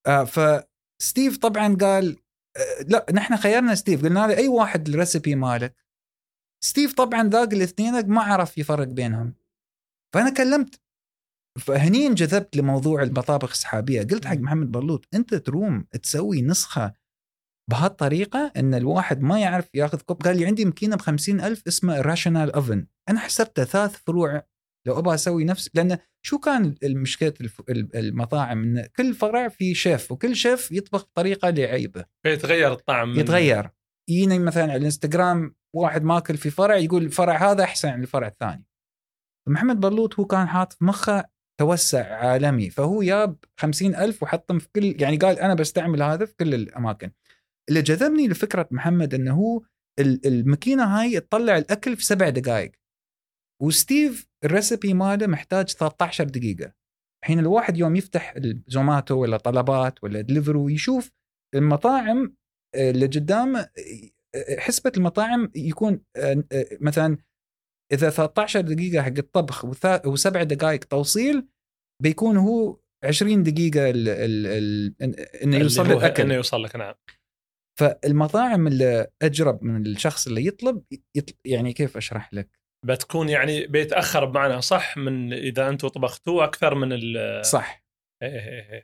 فستيف طبعا قال لا نحن خيرنا ستيف، قلنا له اي واحد الريسبي مالك. ستيف طبعا ذاق الاثنين ما عرف يفرق بينهم. فانا كلمت، فهني انجذبت لموضوع المطابخ السحابيه. قلت حق محمد بلوط انت تروم تسوي نسخه بهالطريقه ان الواحد ما يعرف ياخذ كوب. قال لي عندي ماكينه ب50,000 اسمها راشونال اوفن، انا حسبتها 3 فروع لو ابغى اسوي نفس، لان شو كان المشكله المطاعم ان كل فرع في شيف وكل شيف يطبخ بطريقه لعيبه، يتغير الطعم يتغير. يجينا مثلا على الانستغرام واحد ماكل في فرع يقول الفرع هذا احسن من الفرع الثاني. محمد بلوط هو كان حاط في مخه توسع عالمي، فهو جاب 50,000 وحطهم في كل، يعني قال انا بستعمل هذا في كل الاماكن. اللي جذبني لفكره محمد انه هو الماكينه هاي تطلع الاكل في 7 دقائق، وستيف الريسبي ماله محتاج 13 دقيقه. الحين الواحد يوم يفتح الزوماتو ولا طلبات ولا دليفرو يشوف المطاعم اللي قدامه، حسبة المطاعم يكون مثلا إذا 13 دقيقة حق الطبخ و7 دقائق توصيل، بيكون هو 20 دقيقة إنه يوصل للأكل، إنه يوصل لك. نعم. فالمطاعم اللي أجرب من الشخص اللي يطلب يعني كيف أشرح لك، بتكون يعني بيتأخر بمعنى صح من إذا أنتوا طبختوه أكثر من صح. إيه.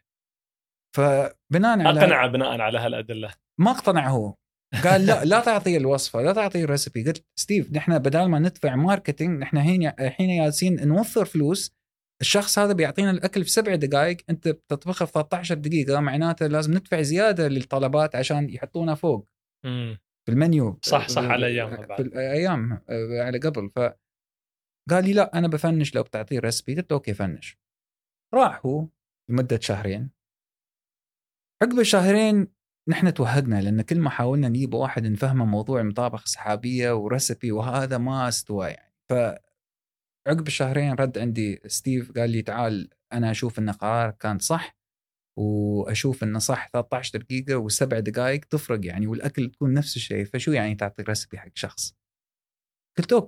فبناء على أقنع بناء على هالأدلة. ما اقتنع هو، قال لا تعطي الوصفة، لا تعطي الريسبي. قلت ستيف نحن بدال ما ندفع ماركتينج نحن الحين ياسين نوفر فلوس، الشخص هذا بيعطينا الأكل في 7 دقائق، أنت بتطبخه في 13 دقيقة، معناته لازم ندفع زيادة للطلبات عشان يحطونا فوق في المنيو. صح على أيام في الأيام على قبل. فقال لي لا أنا بفنش لو بتعطيه ريسبي. قلت أوكي فنش. راح هو لمدة 2 شهر. عقب 2 شهر نحن توهقنا، لأن كل ما حاولنا نجيب واحد نفهمه موضوع المطابخ السحابية وريسبي وهذا ما استوى يعني. فعقب 2 شهر رد عندي ستيف قال لي تعال أنا أشوف أن قرارك كان صح، وأشوف أنه صح 13 دقيقة و7 دقائق تفرق يعني، والأكل تكون نفس الشيء، فشو يعني تعطي ريسبي حق شخص؟ قلت أوكي.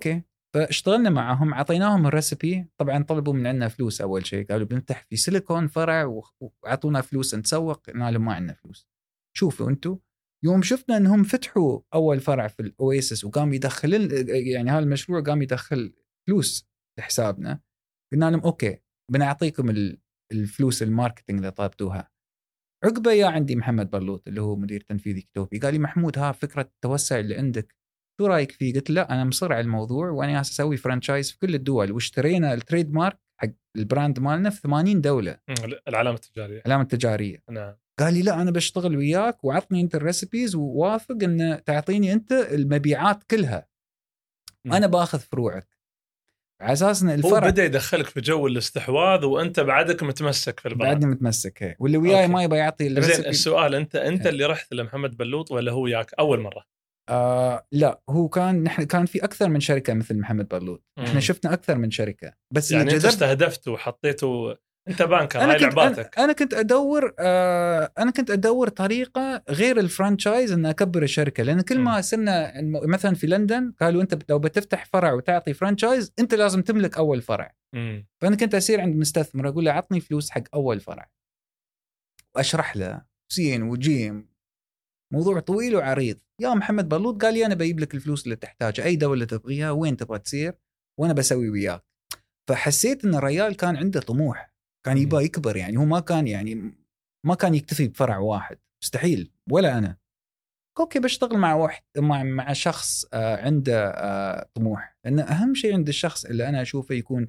فاشتغلنا معهم، عطيناهم الريسبي. طبعا طلبوا من عندنا فلوس اول شيء، قالوا بنفتح في سيليكون فرع وعطونا فلوس نسوق. قلنا لهم ما عندنا فلوس. شوفوا انتم، يوم شفنا انهم فتحوا اول فرع في الاويسس وقام يدخل يعني هذا المشروع قام يدخل فلوس لحسابنا، قلنا لهم اوكي بنعطيكم الفلوس الماركتينج اللي طلبتوها. عقبه يا عندي محمد بلوط اللي هو مدير تنفيذي كتوبي، قال لي محمود ها فكره التوسع اللي عندك شو رايك فيه؟ قلت لا انا مصر على الموضوع وانا اسوي فرانشايز في كل الدول، واشترينا التريد مارك حق البراند مالنا في 80 دوله، العلامه التجاريه. علامه تجاريه. نعم. قال لي لا انا بشتغل وياك وعطني انت الريسبيز ووافق ان تعطيني انت المبيعات كلها، انا باخذ فروعك على اساس ان الفرع. هو بدا يدخلك في جو الاستحواذ وانت بعدك متمسك في البراند. بعدني متمسك هي، واللي وياي ما يبغى يعطي الريسبي. زين السؤال، انت اللي رحت لمحمد بلوط ولا هو ياك اول مره؟ لا هو نحن كان في اكثر من شركه مثل محمد بلوط، احنا شفنا اكثر من شركه، بس يعني انت استهدفته وحطيته انت بانكر. هاي لعباتك. انا كنت ادور طريقه غير الفرانشايز ان اكبر الشركه، لان كل ما صرنا مثلا في لندن قالوا انت لو بتفتح فرع وتعطي فرانشايز انت لازم تملك اول فرع. فانا كنت اسير عند مستثمر اقول له عطني فلوس حق اول فرع واشرح له سين وجيم، موضوع طويل وعريض. يا محمد بلوط قال لي انا بجيب لك الفلوس اللي تحتاجها، اي دوله تبغيها وين تبغى تصير وانا بسوي وياك. فحسيت ان الرجال كان عنده طموح، كان يبغى يكبر، يعني هو ما كان يكتفي بفرع واحد، مستحيل. ولا انا اوكي بشتغل مع واحد مع شخص عنده طموح، لان اهم شيء عند الشخص اللي انا اشوفه يكون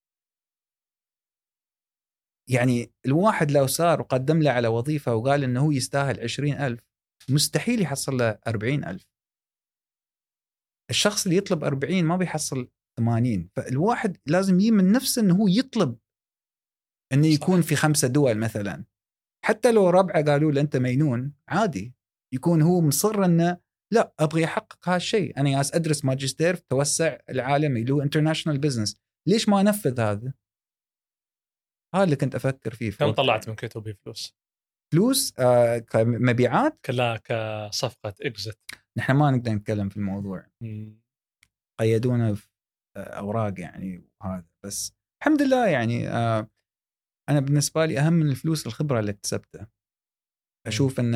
يعني الواحد لو صار وقدم له على وظيفه وقال انه هو يستاهل 20,000 مستحيل يحصل له 40,000. الشخص اللي يطلب 40 ما بيحصل 80. فالواحد لازم من نفسه انه هو يطلب انه يكون في 5 دول مثلا، حتى لو ربعه قالوا له انت مجنون عادي، يكون هو مصر انه لا ابغى احقق هالشيء. انا جالس ادرس ماجستير في توسع العالمي اللي هو انترناشونال بزنس، ليش ما انفذ هذا؟ هذا اللي كنت افكر فيه. كم طلعت من كتوبي فلوس كمبيعات؟ كلا كصفقه اكزت؟ نحن ما نقدر نتكلم في الموضوع، قيدونا في اوراق يعني وهذا. بس الحمد لله يعني انا بالنسبه لي اهم من الفلوس الخبره اللي اكتسبتها. اشوف ان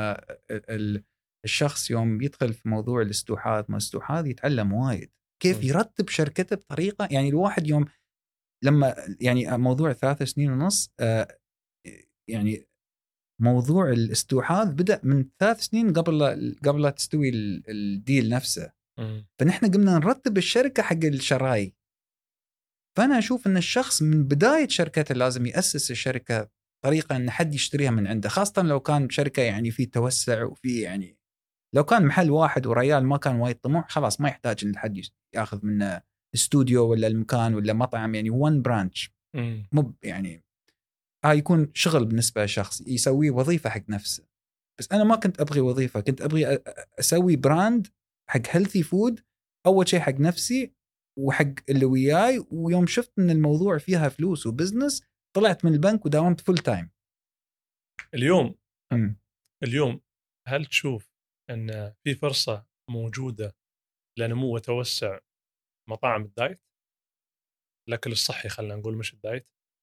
الشخص يوم يدخل في موضوع الاستحواذ يتعلم وايد كيف يرتب شركته بطريقه. يعني الواحد يوم لما يعني موضوع 3 سنين ونص يعني موضوع الاستحواذ بدأ من 3 سنين قبل لا تستوي الديل نفسه. فنحن قمنا نرتب الشركه حق الشراي. فانا اشوف ان الشخص من بدايه شركته لازم ياسس الشركه طريقه ان حد يشتريها من عنده، خاصه لو كان شركه يعني في توسع وفي يعني لو كان محل واحد وريال ما كان وايد طموح خلاص ما يحتاج ان حد ياخذ منه استوديو ولا المكان ولا مطعم، يعني وان برانش مو يعني يكون شغل بالنسبه لشخص يسوي وظيفه حق نفسه. بس انا ما كنت ابغي وظيفه، كنت ابغي اسوي براند حق هيلثي فود اول شيء حق نفسي وحق اللي وياي. ويوم شفت ان الموضوع فيها فلوس وبزنس طلعت من البنك وداومت فول تايم. اليوم هل تشوف ان في فرصه موجوده لنمو وتوسع مطاعم الدايت، الاكل الصحي خلينا نقول مش الدايت؟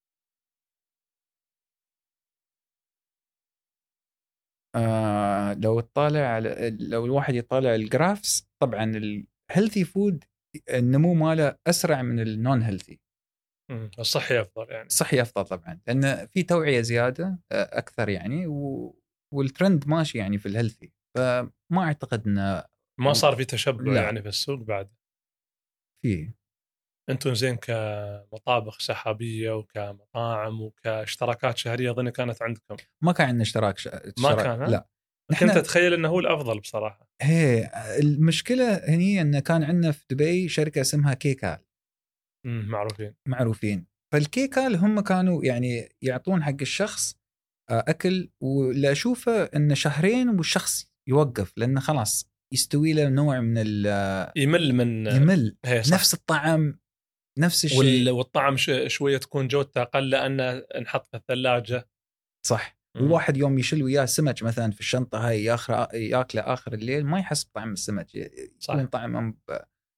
لو الواحد يطالع الجرافس طبعا الهيلثي فود النمو ماله اسرع من النون هيلثي. الصحي افضل يعني. الصحي افضل طبعا لان في توعيه زياده اكثر يعني والترند ماشي يعني في الهيلثي. فما اعتقد انه ما صار في تشبع لا. يعني في السوق بعد. فيه انتم زين كمطابخ سحابيه وكمطاعم وكاشتراكات شهريه اظن كانت عندكم. ما كان عندنا اشتراك ما كان لا. كنت اتخيل انه هو الافضل بصراحه. هي المشكله هني انه كان عندنا في دبي شركه اسمها كيكال. معروفين. فالكيكال هم كانوا يعني يعطون حق الشخص اكل، ولا اشوفه انه شهرين والشخص يوقف لانه خلاص يستوي له نوع من يمل نفس الطعم نفس الشيء والطعم شويه تكون جودته اقل لانه انحط في الثلاجه. صح. وواحد يوم يشيل وياه سمك مثلا في الشنطه هاي ياكله اخر الليل ما يحس بطعم السمك، يكون طعم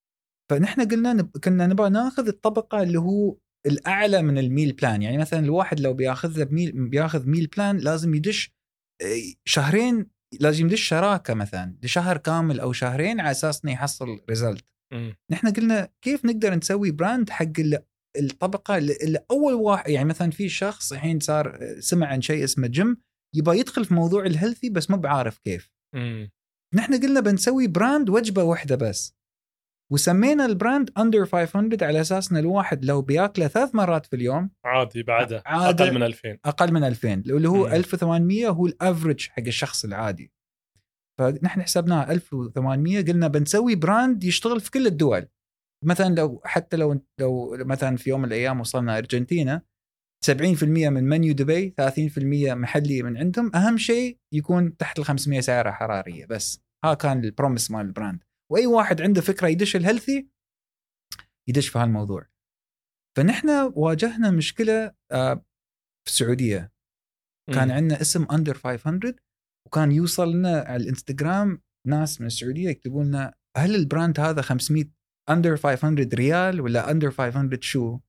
فنحن كنا نبغى ناخذ الطبقه اللي هو الاعلى من الميل بلان. يعني مثلا الواحد لو بياخذ ميل بلان لازم يدش شهرين، لازم يدش شراكه مثلا لشهر كامل او شهرين على اساس انه يحصل ريزلت. نحن قلنا كيف نقدر نسوي براند حق الطبقه اللي اول واحد. يعني مثلا في شخص الحين صار سمع عن شيء اسمه جيم، يبغى يدخل في موضوع الهيلثي بس ما بعرف كيف. نحن قلنا بنسوي براند وجبه واحده بس، وسمينا البراند Under 500 على اساس ان الواحد لو بياكله 3 مرات في اليوم عادي بعده اقل من 2000 اقل من 2000 اللي هو 1800 هو الافريج حق الشخص العادي. فنحن حسبناها 1800. قلنا بنسوي براند يشتغل في كل الدول. مثلا لو حتى لو مثلا في يوم من الايام وصلنا ارجنتينا، 70% من منيو دبي، 30% محلي من عندهم، اهم شيء يكون تحت ال 500 سعره حراريه بس. ها كان البروميس مال البراند. واي واحد عنده فكره يدش الهيلثي يدش في هالموضوع. فنحن واجهنا مشكله في السعوديه. كان عندنا اسم Under 500 وكان يوصل لنا على الانستغرام ناس من السعوديه يكتبون لنا هل البراند هذا 500 Under 500 ريال ولا Under 500 شو؟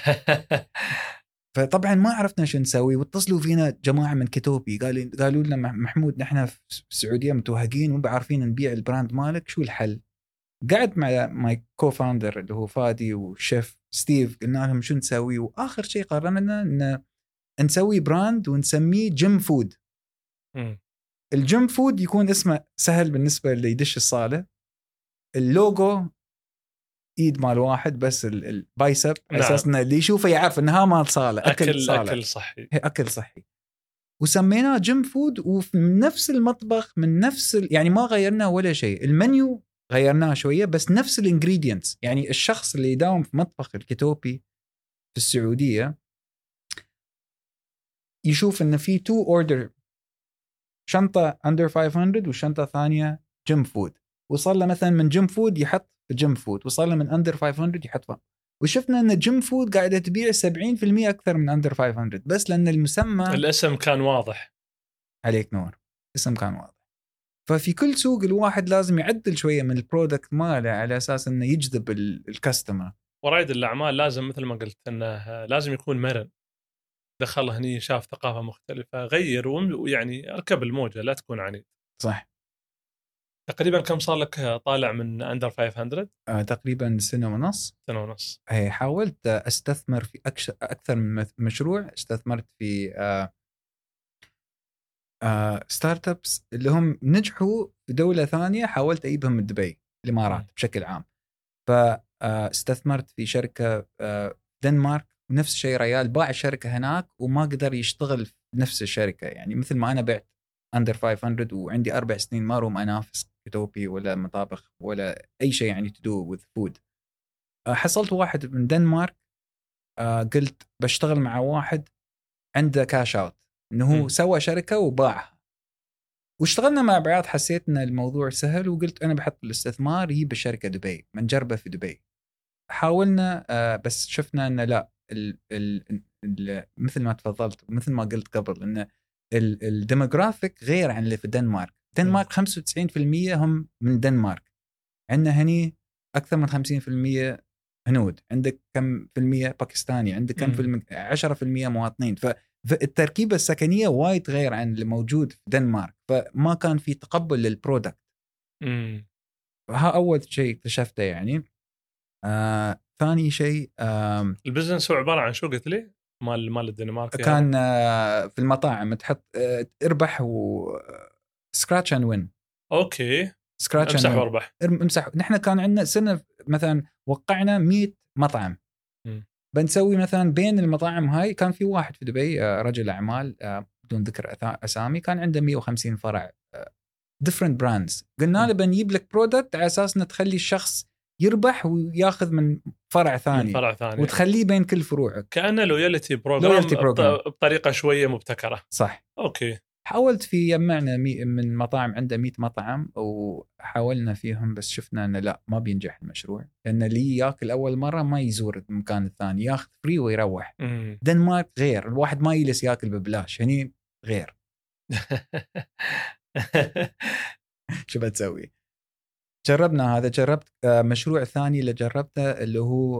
فطبعا ما عرفنا شو نسوي. واتصلوا فينا جماعه من كتوبي قالوا لنا محمود نحن في السعوديه متوهقين ومو بعارفين نبيع البراند مالك، شو الحل؟ قعد مع ماي كو فاوندر اللي هو فادي والشيف ستيف، قلنا لهم شو نسوي. واخر شيء قررنا ان نسوي براند ونسميه جيم فود. الجيم فود يكون اسمه سهل بالنسبه اللي يدش الصاله. اللوجو ايد مال واحد بس البايسب، على اساس انه اللي يشوفه يعرف انها مال صاله، اكل صاله، اكل صحي، اكل صحي. وسميناه جيم فود. وفي نفس المطبخ من نفس يعني ما غيرنا ولا شيء. المنيو غيرناه شويه بس نفس الانجريدينتس. يعني الشخص اللي يداوم في مطبخ الكتوبي في السعوديه يشوف ان في 2 اوردر، شنطه اندر 500 وشنطه ثانيه جيم فود. وصل له مثلا من جيم فود يحط في جيم فود، وصل له من اندر 500 يحط فيه. وشفنا ان جيم فود قاعده تبيع 70% اكثر من اندر 500 بس لان المسمى الاسم كان واضح. عليك نور، اسم كان واضح. ففي كل سوق الواحد لازم يعدل شويه من البرودكت ماله على اساس انه يجذب الكاستمر. ورائد الاعمال لازم مثل ما قلت انه لازم يكون مرن. دخل هني شاف ثقافه مختلفه، غير ويعني اركب الموجه، لا تكون عنيد. صح. تقريبا كم صار لك طالع من اندر 500؟ تقريبا سنه ونص. سنه ونص. حاولت استثمر في اكثر من مشروع. استثمرت في ستارت ابس اللي هم نجحوا في دوله ثانيه، حاولت اجيبهم من دبي الامارات بشكل عام. فاستثمرت في شركه دنمارك، نفس الشيء ريال باع الشركه هناك وما قدر يشتغل في نفس الشركه. يعني مثل ما انا بعت اندر 500 وعندي 4 سنين ما روم انافس كتوبي ولا مطابخ ولا اي شيء يعني to do with food. حصلت واحد من دنمارك، قلت بشتغل مع واحد عنده كاش اوت، انه هو سوى شركه وباعها. واشتغلنا مع بعض، حسيت ان الموضوع سهل وقلت انا بحط الاستثمار يجيب الشركه دبي، بنجربه في دبي. حاولنا بس شفنا ان لا، مثل ما تفضلت ومثل ما قلت قبل ان الديموغرافيك غير عن اللي في الدنمارك. الدنمارك 95% هم من الدنمارك، عندنا هني اكثر من 50% هنود، عندك كم في المية باكستاني، عندك كم في المية 10% مواطنين. فالتركيبة السكنية وايد غير عن اللي موجود في الدنمارك، فما كان في تقبل للبرودكت. ها أول شيء اكتشفته يعني. ثاني شيء البزنس هو عبارة عن شو قلت لي؟ مال الدنمارك كان في المطاعم تحط اربح و سكراتش اند وين. اوكي، سكراتش امسح واربح. امسح. نحن كان عندنا سنة مثلا وقعنا 100 مطعم. بنسوي مثلا بين المطاعم هاي كان في واحد في دبي رجل اعمال بدون ذكر اسامي، كان عنده 150 فرع different brands. قلنا له بنجيب لك برودكت على اساس ان تخلي الشخص يربح وياخذ من فرع ثاني وتخليه بين كل فروعك، كأنه لويالتي بروجرام بطريقة شوية مبتكرة. صح. اوكي. حاولت في يجمعنا من مطاعم، عنده 100 مطعم وحاولنا فيهم بس شفنا أنه لا، ما بينجح المشروع، لأن اللي يأكل أول مرة ما يزور المكان الثاني، يأخذ فري ويروح. دنمارك غير، الواحد ما يجلس يأكل ببلاش، هني غير. شو بتسوي؟ جربنا هذا. جربت مشروع ثاني اللي جربته اللي هو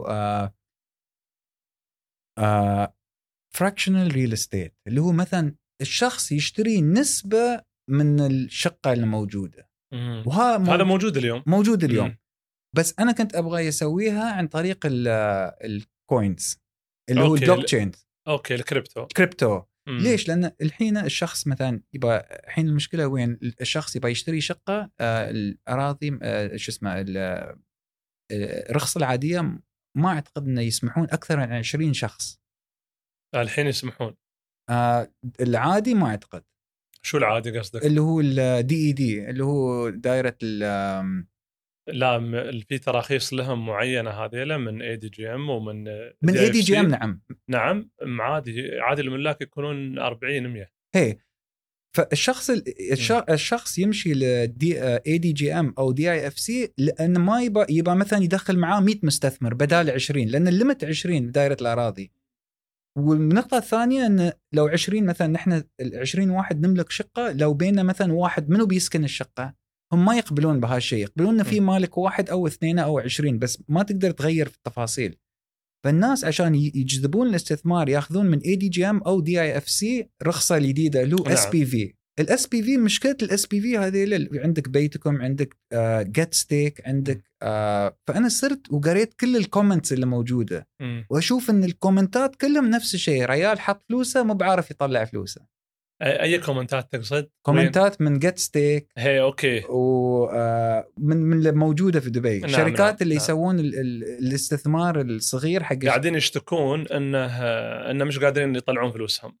fractional real estate، اللي هو مثلا الشخص يشتري نسبة من الشقة الموجودة. هذا موجود اليوم. موجود اليوم. بس أنا كنت أبغى يسويها عن طريق الكوينز اللي هو البلوك تشين. أوكي، الكريبتو. ليش؟ لأن الحين الشخص مثلا يبقى، الحين المشكلة وين؟ الشخص يبقى يشتري شقة، الأراضي شو اسمه الرخصة العادية ما أعتقد إنه يسمحون أكثر من 20 شخص. الحين يسمحون. العادي ما أعتقد. شو العادي قصدك؟ اللي هو DED اللي هو دائرة لا، في تراخيص لهم معينة هذيلا من ADGM ومن ADGM. نعم عادي الملاك يكونون 40-100. هي فالشخص الشخص يمشي ل ADGM أو DIFC لأن ما يبقى مثلا يدخل معاه 100 مستثمر بدال 20، لأن الليمت 20 بدائرة الأراضي. والنقطة الثانية أن لو 20 مثلا نحن 20 واحد نملك شقة، لو بينا مثلا واحد منو بيسكن الشقة، هم ما يقبلون بهالشيء، يقبلون في مالك واحد أو 2 أو 20، بس ما تقدر تغير في التفاصيل. فالناس عشان يجذبون الاستثمار ياخذون من ADGM أو DIFC رخصة جديدة اللي هو SPV. SPV مشكلة SPV هذه اللي عندك بيتكم، عندك جيت ستيك، عندك فأنا صرت وقريت كل الكومنتس اللي موجودة وأشوف إن الكومنتات كلهم نفس الشيء، ريال حط فلوسه مو بعرف يطلع فلوسه. أي كومنتات تقصد؟ كومنتات من جيت ستيك. هي أوكي. ومن اللي موجودة في نعم. شركات اللي يسوون الاستثمار الصغير حق قاعدين يشتكون إنه مش قادرين يطلعون فلوسهم.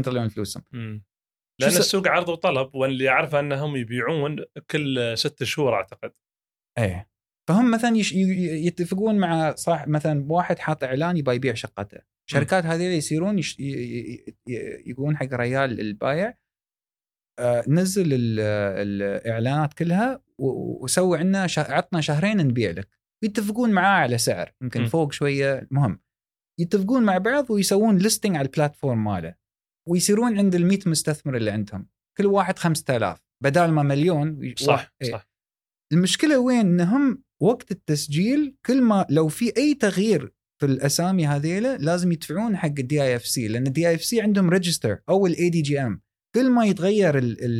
لأن السوق عرض وطلب، واللي يعرف أنهم يبيعون كل 6 شهور أعتقد. إيه. فهم مثلا يتفقون مع صاحب، مثلا واحد حاط إعلان يبغى يبيع شقته، شركات هذه يصيرون يقولون حق ريال البايع نزل الإعلانات كلها وسوي عنا عطنا شهرين نبيع لك. يتفقون معاه على سعر يمكن فوق شوية، المهم يتفقون مع بعض ويسوون ليستنج على البلاتفورم ماله، ويصيرون عند 100 مستثمر اللي عندهم كل واحد 5000 بدال ما مليون. صح. المشكلة وين؟ إنهم وقت التسجيل كل ما لو في أي تغيير في الأسامي هذيله لازم يدفعون حق DIFC، لأن DIFC عندهم ريجستر أو ADGM، كل ما يتغير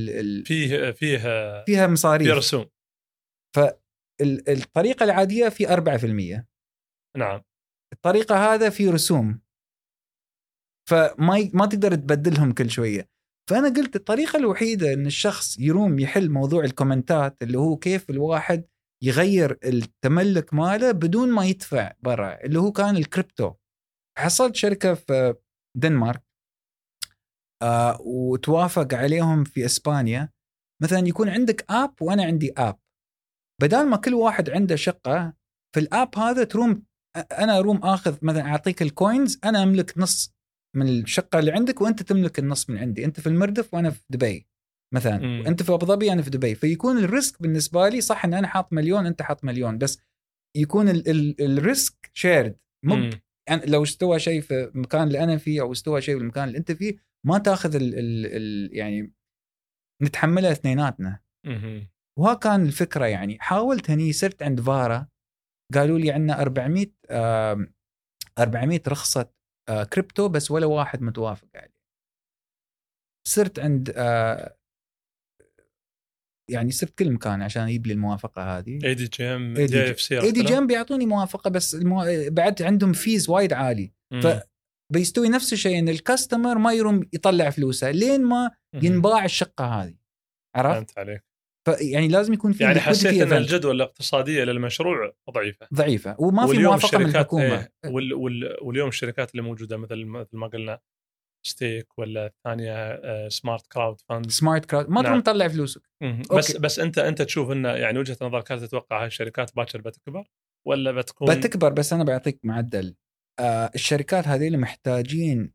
فيها مصاريف، فيها رسوم. فالطريقة العادية في 4%. نعم. الطريقة هذا في رسوم، فما تقدر تبدلهم كل شوية. فأنا قلت الطريقة الوحيدة إن الشخص يروم يحل موضوع الكومنتات اللي هو كيف الواحد يغير التملك ماله بدون ما يدفع برا، اللي هو كان الكريبتو. حصلت شركة في دنمارك وتوافق عليهم في إسبانيا، مثلا يكون عندك آب وأنا عندي آب، بدال ما كل واحد عنده شقة في الآب هذا تروم، أنا أروم أخذ مثلا أعطيك الكوينز، أنا أملك نص من الشقة اللي عندك وأنت تملك النص من عندي، أنت في المردف وأنا في دبي مثلا، وأنت في أبو ظبي أنا في دبي، فيكون الريسك بالنسبة لي صح إن أنا حاط مليون أنت حاط مليون، بس يكون الريسك شيرد. يعني لو استوى شيء في المكان اللي أنا فيه أو استوى شيء في المكان اللي أنت فيه ما تأخذ يعني نتحملها اثنيناتنا. وها كان الفكرة. يعني حاولت هني، صرت عند فارا قالوا لي عندنا 400 رخصة كريبتو بس ولا واحد متوافق عليه. صرت عند يعني صرت كل مكان عشان يجيب لي الموافقة هذه. ADGM بيعطوني موافقة بس بعد عندهم فيز وايد عالي، فبيستوي نفس الشيء ان الكاستمر ما يروم يطلع فلوسه لين ما ينباع الشقة هذه. عرفت عليك؟ يعني لازم يكون في، يعني حسيت ان الجدوى الاقتصادية للمشروع ضعيفة وما في موافقة من الحكومة. واليوم الشركات اللي موجودة مثل ما قلنا ستيك ولا ثانية سمارت كراود فاند، ما تروم تطلع فلوسك. بس انت تشوف انه يعني وجهة نظرك هل تتوقع هاي الشركات باكر بتكبر ولا بتكبر؟ بس انا بعطيك معدل. الشركات هذه اللي محتاجين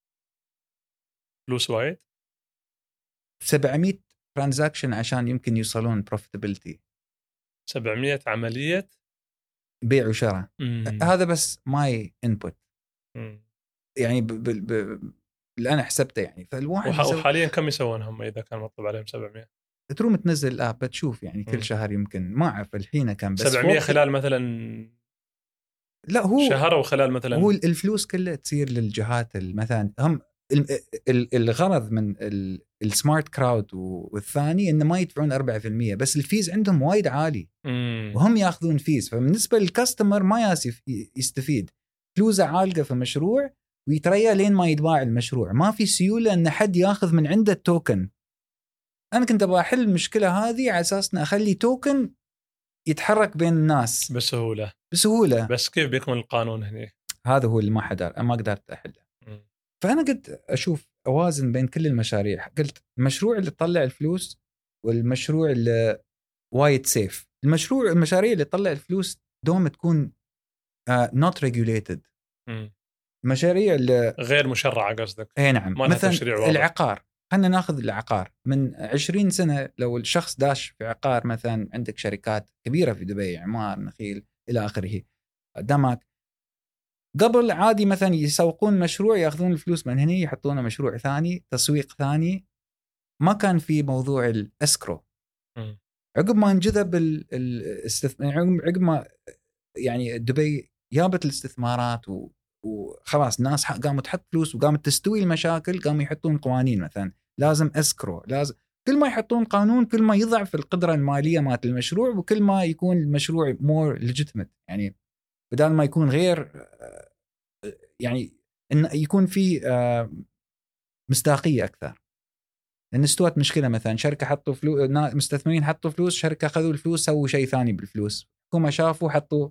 فلوس وايد، 700 ترانزاكشن عشان يمكن يوصلون بروفيتابيلتي. 700 عملية بيع وشراء. هذا بس ماي انبوت يعني اللي انا حسبته يعني. فالواحد وحاليا كم يسوونهم اذا كان مطلوب عليهم 700؟ تروم تنزل الاب بتشوف يعني كل شهر يمكن ما اعرف الحين كم، بس 700 خلال مثلا لا هو شهر او خلال مثلا هو الفلوس كلها تصير للجهات مثلا هم الغرض من السمارت كراود والثاني انه ما يدفعون 4%، بس الفيز عندهم وايد عالي وهم ياخذون فيز، فبالنسبه للكاستمر ما يستفيد، فلوسه عالقه في مشروع ويتريا لين ما يتباع المشروع، ما في سيوله ان حد ياخذ من عنده التوكن. انا كنت ابغى احل المشكله هذه على اساس ان اخلي توكن يتحرك بين الناس بسهوله. بس كيف بيكون القانون هنا؟ هذا هو اللي ما قدرت احله. فانا قلت اشوف اوازن بين كل المشاريع، قلت المشروع اللي تطلع الفلوس والمشروع اللي وايد سيف. المشاريع اللي تطلع الفلوس دوم تكون not regulated، مشاريع اللي غير مشرعه قصدك؟ اي نعم، مثلا العقار، خلينا ناخذ العقار من 20 سنه، لو الشخص داش في عقار مثلا، عندك شركات كبيره في دبي، عمار، نخيل الى اخره، دمك، قبل عادي مثلا يسوقون مشروع ياخذون الفلوس من هنا يحطونه مشروع ثاني، تسويق ثاني، ما كان في موضوع الاسكرو. عقب ما انجذب عقب ما يعني دبي جابت الاستثمارات وخلاص الناس قامت تحط فلوس وقامت تستوي المشاكل، قاموا يحطون قوانين مثلا لازم اسكرو، لازم كل ما يحطون قانون كل ما يضعف القدرة المالية مالت المشروع، وكل ما يكون المشروع more legitimate، يعني بدل ما يكون غير يعني إن يكون في مصداقية أكثر. لأن استوت مشكلة مثلا شركة حطوا فلوس، مستثمرين حطوا فلوس، شركة أخذوا الفلوس سووا شيء ثاني بالفلوس، حكومة شافوا حطوا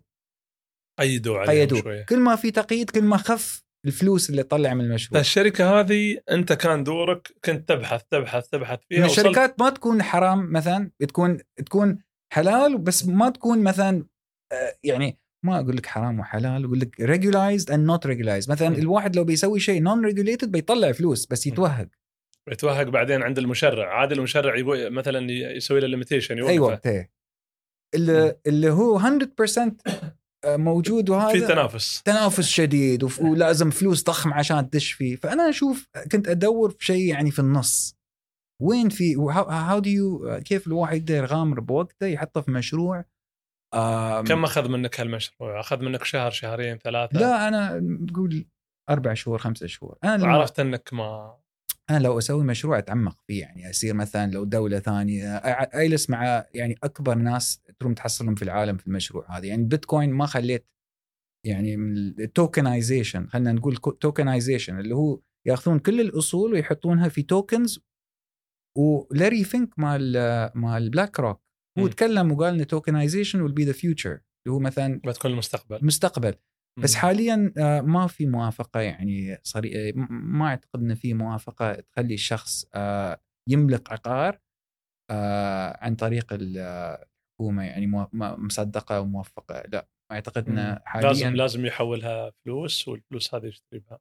قيدوا شوية. كل ما في تقييد كل ما خف الفلوس اللي طلع من المشروع. الشركة هذه أنت كان دورك كنت تبحث فيها. الشركات ما تكون حرام مثلا، تكون حلال، بس ما تكون مثلا يعني ما أقول لك حرام وحلال، أقول لك regularized and not regularized. مثلا الواحد لو بيسوي شيء non regulated بيطلع فلوس بس يتوهق بعدين عند المشرع، عاد المشرع يبغى مثلا يسوي له ليميتيشن يوقفه. أيوة. اللي هو 100% موجود، وهذا في تنافس شديد ولازم فلوس ضخم عشان تدش فيه. فأنا أشوف كنت أدور في شيء يعني في النص، وين في how do you كيف الواحد يقدر يغامر بوقته يحطه في مشروع. كم أخذ منك هالمشروع؟ أخذ منك شهر، شهرين، 3؟ لا أنا نقول 4 شهور 5 شهور. أنا عرفت أنك ما أنا لو أسوي مشروع أتعمق فيه، يعني أصير مثلا لو دولة ثانية أجلس مع يعني أكبر ناس تروم تحصلهم في العالم في المشروع هذا. يعني بيتكوين ما خليت يعني التوكنايزيشن، خلينا نقول توكنايزيشن اللي هو ياخذون كل الأصول ويحطونها في توكنز. ولاري فينك مال بلاك روك هو تكلم وقال ان توكنايزيشن will be the future، اللي هو مثلا بتكون المستقبل. بس حاليا ما في موافقة، يعني ما اعتقد ان في موافقة تخلي الشخص يملك عقار عن طريق الحكومة، يعني مصدقة وموفقة. لا ما اعتقد ان حاليا لازم يحولها فلوس، والفلوس هذه يشتري بها.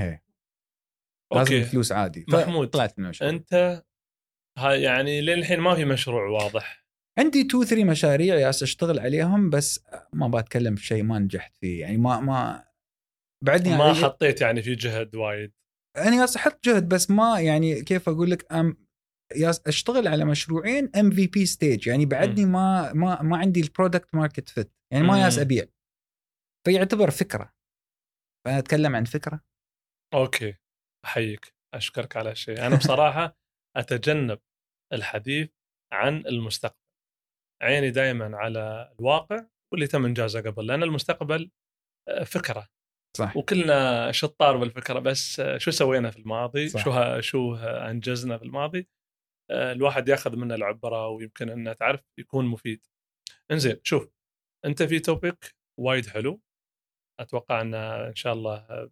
لازم فلوس عادي. محمود، طلعت من المشروع. انت يعني لين الحين ما في مشروع واضح. عندي 2-3 مشاريع ياس اشتغل عليهم، بس ما بتكلم في شيء ما نجحت فيه، يعني ما بعدني ما حطيت يعني في جهد وايد. يعني ياس احط جهد، بس ما يعني كيف اقول لك ياس اشتغل على مشروعين MVP ستيج، يعني بعدني ما عندي البرودكت ماركت فيت، يعني ما ياس ابيع، فيعتبر فكرة، فانا اتكلم عن فكرة. اوكي، احييك، اشكرك على شيء. انا بصراحة اتجنب الحديث عن المستقبل، عيني دائما على الواقع واللي تم انجازه قبل، لان المستقبل فكرة صح، وكلنا شطار بالفكرة، بس شو سوينا في الماضي؟ صح. شو انجزنا في الماضي؟ الواحد ياخذ منه العبرة، ويمكن انه تعرف يكون مفيد. انزين، شوف، انت في توبيك وايد حلو، اتوقع ان شاء الله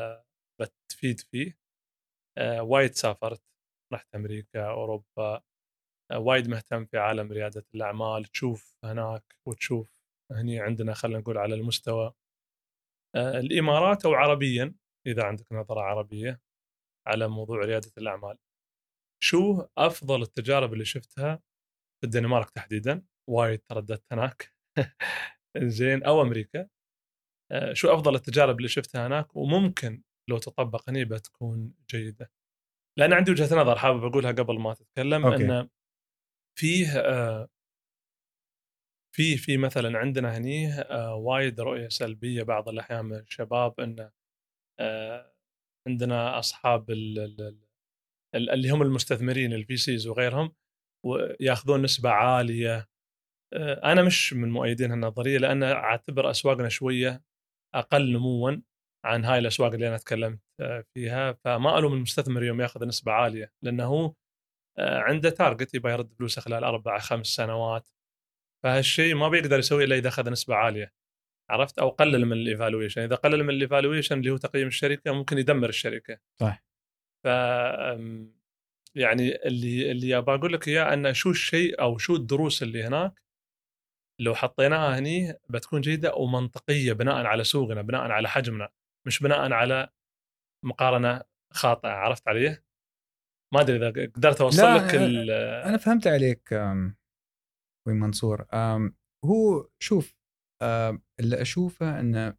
بتفيد فيه. وايد سافرت، رحت امريكا، اوروبا، وايد مهتم في عالم ريادة الاعمال، تشوف هناك وتشوف هني عندنا، خلينا نقول على المستوى الامارات او عربيا، اذا عندك نظرة عربية على موضوع ريادة الاعمال. شو افضل التجارب اللي شفتها في الدنمارك تحديدا؟ وايد ترددت هناك زين، او امريكا. شو افضل التجارب اللي شفتها هناك، وممكن لو تطبق هنا بتكون جيده؟ لان عندي وجهه نظر حابب اقولها قبل ما تتكلم. أوكي. ان في مثلا عندنا هني وايد رؤية سلبية بعض الأحيان من الشباب، أن عندنا أصحاب اللي هم المستثمرين الفي سيز وغيرهم وياخذون نسبة عالية. أنا مش من مؤيدين هالنظرية، لأن أعتبر أسواقنا شوية أقل نموا عن هاي الأسواق اللي أنا تكلمت فيها. فما ألوم المستثمر يوم ياخذ نسبة عالية، لأنه هو عنده تارجت يبغى يرد فلوسه خلال 4-5 سنوات، فهالشيء ما بيقدر يسوي إلا إذا أخذ نسبة عالية، عرفت؟ أو قلل من الإيفالويشن. إذا قلل من الإيفالويشن اللي هو تقييم الشركة ممكن يدمر الشركة. صح. ف يعني اللي أبغى أقول لك إياه أن شو الشيء أو شو الدروس اللي هناك لو حطيناها هني بتكون جيدة ومنطقية، بناء على سوقنا، بناء على حجمنا، مش بناء على مقارنة خاطئة. عرفت علي؟ ما أدري إذا قدرت أوصل لك أنا فهمت عليك أخوي منصور. هو شوف، اللي أشوفه أن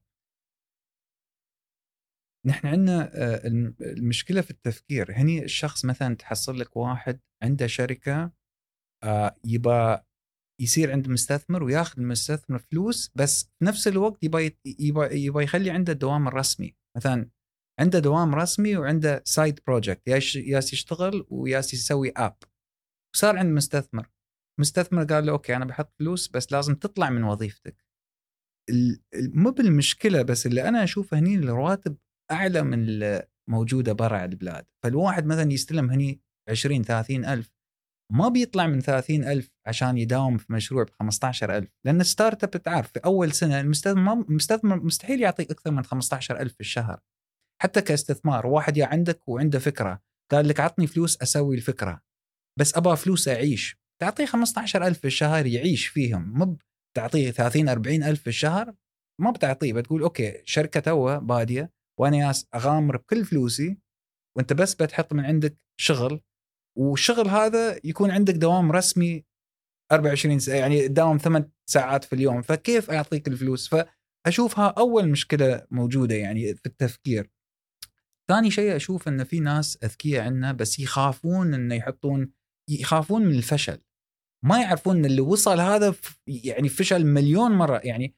نحن عندنا المشكلة في التفكير. هني الشخص مثلا تحصل لك واحد عنده شركة، يبقى يصير عند مستثمر وياخذ المستثمر فلوس، بس في نفس الوقت يبقى يخلي عنده الدوام الرسمي. مثلا عنده دوام رسمي وعنده سايد بروجكت، ياس يشتغل وياس يسوي اب. وصار عند مستثمر قال له اوكي انا بحط فلوس بس لازم تطلع من وظيفتك. مو بالمشكلة، بس اللي انا اشوفه هني الرواتب اعلى من الموجودة برا البلاد. فالواحد مثلا يستلم هني 20-30 ألف، ما بيطلع من 30 ألف عشان يداوم في مشروع ب15 ألف، لأن ستارت اب تعرف في أول سنة المستثمر مستحيل يعطيك أكثر من 15 ألف في الشهر. حتى كاستثمار، واحد يا عندك وعنده فكرة قال لك عطني فلوس أسوي الفكرة، بس أبغى فلوس أعيش، تعطيه 15 ألف في الشهر يعيش فيهم. مو تعطيه 30-40 ألف في الشهر، ما بتعطيه. بتقول أوكي شركة توه بادية وأنا ياس أغامر بكل فلوسي، وأنت بس بتحط من عندك شغل، والشغل هذا يكون عندك دوام رسمي 24 ساعة، يعني دوام 8 ساعات في اليوم، فكيف أعطيك الفلوس؟ فأشوفها أول مشكلة موجودة يعني في التفكير. ثاني شيء أشوف أن في ناس أذكياء عنا بس يخافون من الفشل، ما يعرفون أن اللي وصل هذا يعني فشل مليون مرة. يعني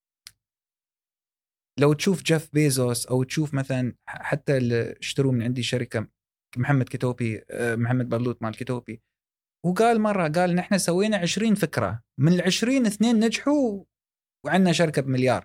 لو تشوف جيف بيزوس أو تشوف مثلا حتى اللي اشتروا من عندي شركة محمد كتوبي، محمد بلوط مال كتوبي، وقال مرة قال نحن سوينا 20 فكرة، من 20 2 نجحوا وعندنا شركة بمليار.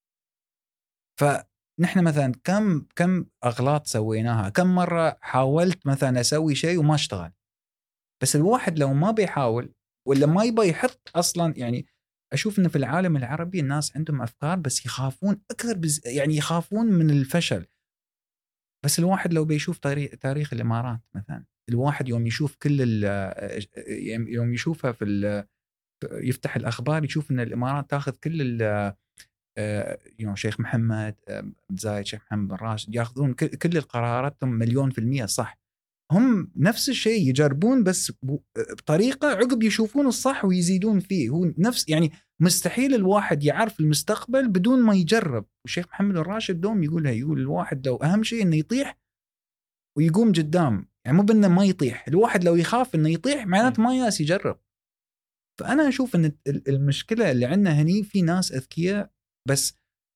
فنحن مثلا كم أغلاط سويناها، كم مرة حاولت مثلا أسوي شيء وما اشتغل. بس الواحد لو ما بيحاول ولا ما يبغى يحط أصلا، يعني أشوف أن في العالم العربي الناس عندهم أفكار بس يخافون أكثر، يعني يخافون من الفشل. بس الواحد لو بيشوف تاريخ الإمارات مثلا، الواحد يوم يشوف يوم يشوفها يفتح الأخبار يشوف أن الإمارات تأخذ كل شيخ محمد بن زايد، شيخ محمد بن راشد، يأخذون كل القراراتهم 100% صح. هم نفس الشيء يجربون بس بطريقة عقب يشوفون الصح ويزيدون فيه. هو نفس يعني مستحيل الواحد يعرف المستقبل بدون ما يجرب. الشيخ محمد بن راشد دوم يقول الواحد لو أهم شيء إنه يطيح ويقوم قدام، يعني مو بأنه ما يطيح. الواحد لو يخاف إنه يطيح معناته ما ياس يجرب. فأنا أشوف أن المشكلة اللي عندنا هني في ناس أذكياء بس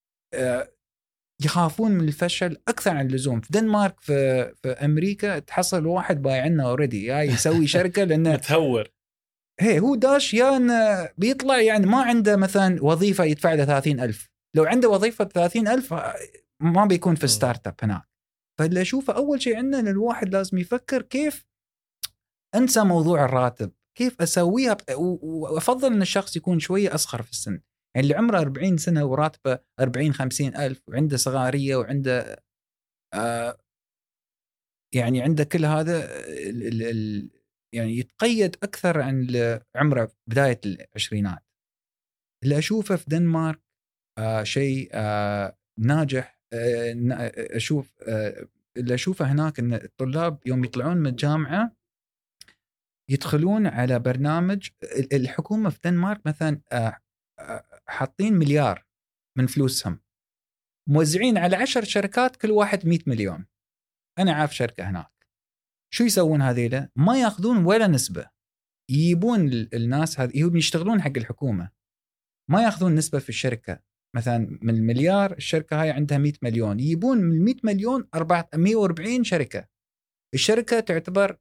يخافون من الفشل أكثر عن اللزوم. في دنمارك في أمريكا تحصل واحد بايعنا أوريدي يسوي شركة لأنه متهور. هو داش أنه بيطلع يعني ما عنده مثلا وظيفة يدفع له 30,000. لو عنده وظيفة 30,000 ما بيكون في ستارت اب هناك. فاللي أشوفه أول شيء عندنا الواحد لازم يفكر كيف أنسى موضوع الراتب، كيف أسويها وأفضل أن الشخص يكون شوية أصغر في السن، يعني اللي عمره 40 سنة وراتبه 40-50 ألف وعنده صغارية وعنده يعني عنده كل هذا يعني يتقيد أكثر عن اللي عمره بداية العشرينات. اللي أشوفه في دنمارك شيء ناجح. أشوف اللي أشوفه هناك أن الطلاب يوم يطلعون من الجامعة يدخلون على برنامج. الحكومة في دنمارك مثلا حاطين مليار من فلوسهم موزعين على 10 شركات كل واحد 100 مليون. أنا عارف شركة هناك شو يسوون هذيله، ما يأخذون ولا نسبة، يجيبون الناس هذه هم يشتغلون حق الحكومة، ما ياخذون نسبة في الشركة. مثلا من المليار الشركة هاي عندها 100 مليون، يجيبون من 100 مليون 440 شركة. الشركة تعتبر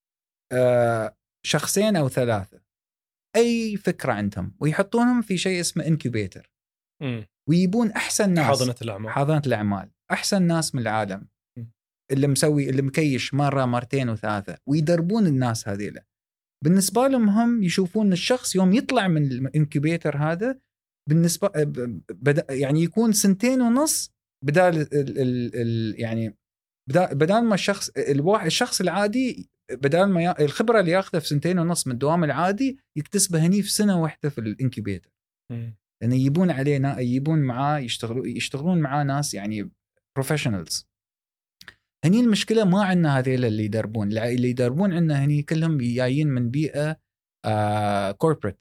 شخصين أو ثلاثة أي فكرة عندهم، ويحطونهم في شيء اسمه إنكوبيتر، ويجيبون أحسن ناس، حاضنة الأعمال، أحسن ناس من العالم، اللي مكيش مرة مرتين وثلاثة، ويدربون الناس هذه. بالنسبة لهم هم يشوفون الشخص يوم يطلع من الإنكوبيتر هذا بالنسبة يعني يكون 2.5 بدال يعني بدال ما الشخص العادي بدال ما الخبرة اللي ياخذها في 2.5 من الدوام العادي يكتسبها هني في سنة واحدة في الإنكوبيتر. لأن يجيبون علينا، يجيبون معاه يشتغلون معاه ناس يعني بروفيشنالز. هني المشكلة ما عندنا هذيل اللي يدربون عندنا هني كلهم جايين من بيئة كوربريت،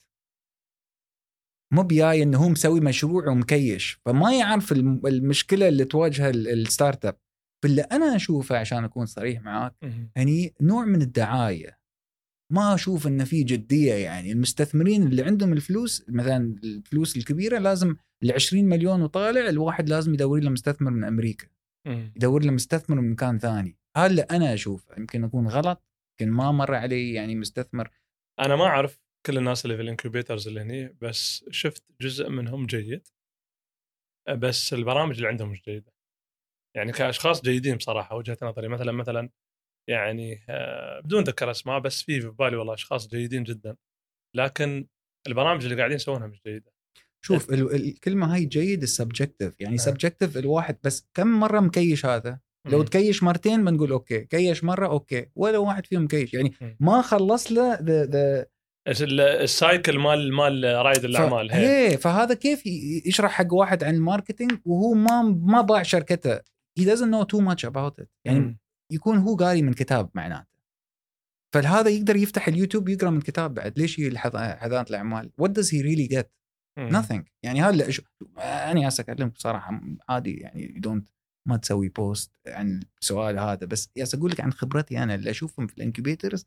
مو بياي انه هو مسوي مشروع ومكيش، فما يعرف المشكلة اللي تواجهها الستارت اب. فاللي انا اشوفه عشان اكون صريح معاك هني نوع من الدعاية، ما اشوف ان في جدية. يعني المستثمرين اللي عندهم الفلوس، مثلا الفلوس الكبيرة، لازم 20 مليون وطالع الواحد لازم يدور له مستثمر من امريكا، يدور له مستثمر من مكان ثاني. هذا اللي انا اشوفه، يمكن اكون غلط، يمكن ما مر علي يعني مستثمر. انا ما اعرف كل الناس اللي في الانكوبيترز اللي هني، بس شفت جزء منهم جيد، بس البرامج اللي عندهم مش جيده. يعني كاشخاص جيدين بصراحه وجهه نظري، مثلا يعني بدون ذكر اسماء، بس في بالي والله اشخاص جيدين جدا، لكن البرامج اللي قاعدين يسوونها مش جيده. شوف الكلمه هاي جيد السبجكتيف، يعني سبجكتيف الواحد بس كم مره مكيش هذا. لو تكيش مرتين بنقول اوكي، كيش مره اوكي، ولا واحد فيهم مكيش، يعني ما خلص له السايكل مال رائد الاعمال. فهذا كيف يشرح حق واحد عن الماركتينج وهو ما باع شركته؟ he doesn't know too much about it. يعني يكون هو قاري من كتاب معناته، فهذا يقدر يفتح اليوتيوب يقرأ من كتاب بعد. ليش حضانة الأعمال؟ what does he really get? nothing. يعني هذا أنا أكلمك بصراحة عادي، يعني ما تسوي بوست عن السؤال هذا، بس أقول لك عن خبرتي أنا اللي أشوفهم في الانكوبيترز.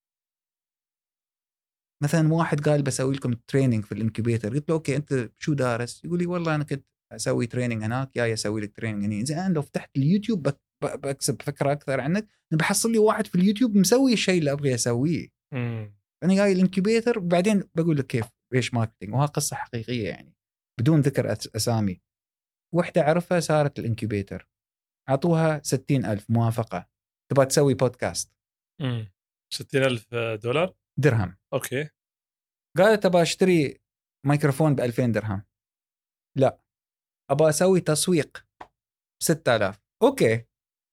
مثلا واحد قال بسوي لكم تريننج في الانكوبيتر، قلت له أوكي أنت شو دارس؟ يقول لي والله أنا كنت أسوي تريننج هناك، يا أسوي لك تريننج هني. زين لو فتحت اليوتيوب بكسب فكرة أكثر عنك، بحصل لي واحد في اليوتيوب مسوي الشيء اللي أبغي أسويه. أنا جاي الانكوبيتر بعدين بقول لك كيف إيش ماركتينج، وها قصة حقيقية يعني بدون ذكر أسامي. وحدة عرفها صارت الانكوبيتر، عطوها 60,000 موافقة، تبغى تسوي بودكاست. 60,000 دولار درهم. أوكي. قالت تبغى أشتري ميكروفون ب2000 درهم، لا أبغى أسوي تسويق 6,000. أوكي،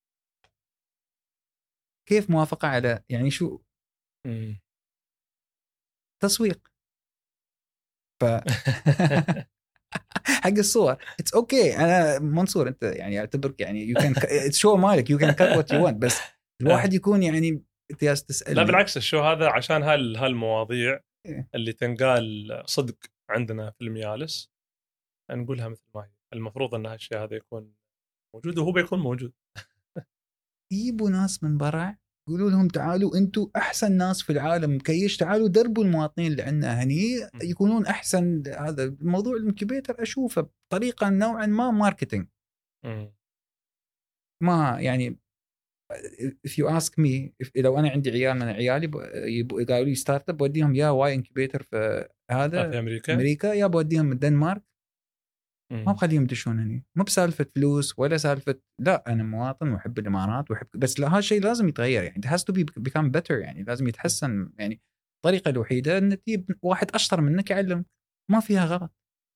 كيف موافقة على يعني شو تسويق؟ ف حق الصور اتس اوكي. انا منصور انت يعني اعتبرك يعني يو كان شو مالك، يو كان كات وات يو وانت، بس الواحد يكون يعني انت جالس تسال. لا بالعكس، الشو هذا عشان هالمواضيع اللي تنقال صدق عندنا في الميالس نقولها مثل ما هي. المفروض ان هالشيء هذا يكون موجود، وهو بيكون موجود. يجيبوا ناس من برا يقولوا لهم تعالوا انتم احسن ناس في العالم كيش، تعالوا دربوا المواطنين اللي عندنا هني يكونون احسن. هذا الموضوع الانكوبيتر اشوفه بطريقه نوعا ما ماركتينج. ما يعني if you ask me لو انا عندي عيال من عيالي قالوا لي ستارت اب بوديهم يا واي انكوبيتر في هذا في امريكا يا بوديهم من الدنمارك، ما بخليهم يدشون هني. مو بسالفه فلوس ولا سالفه، لا انا مواطن واحب الامارات واحب، بس لا، هذا الشيء لازم يتغير. يعني it has to become better، يعني لازم يتحسن. يعني الطريقه الوحيده ان تجيب واحد اشطر منك يعلم، ما فيها غلط.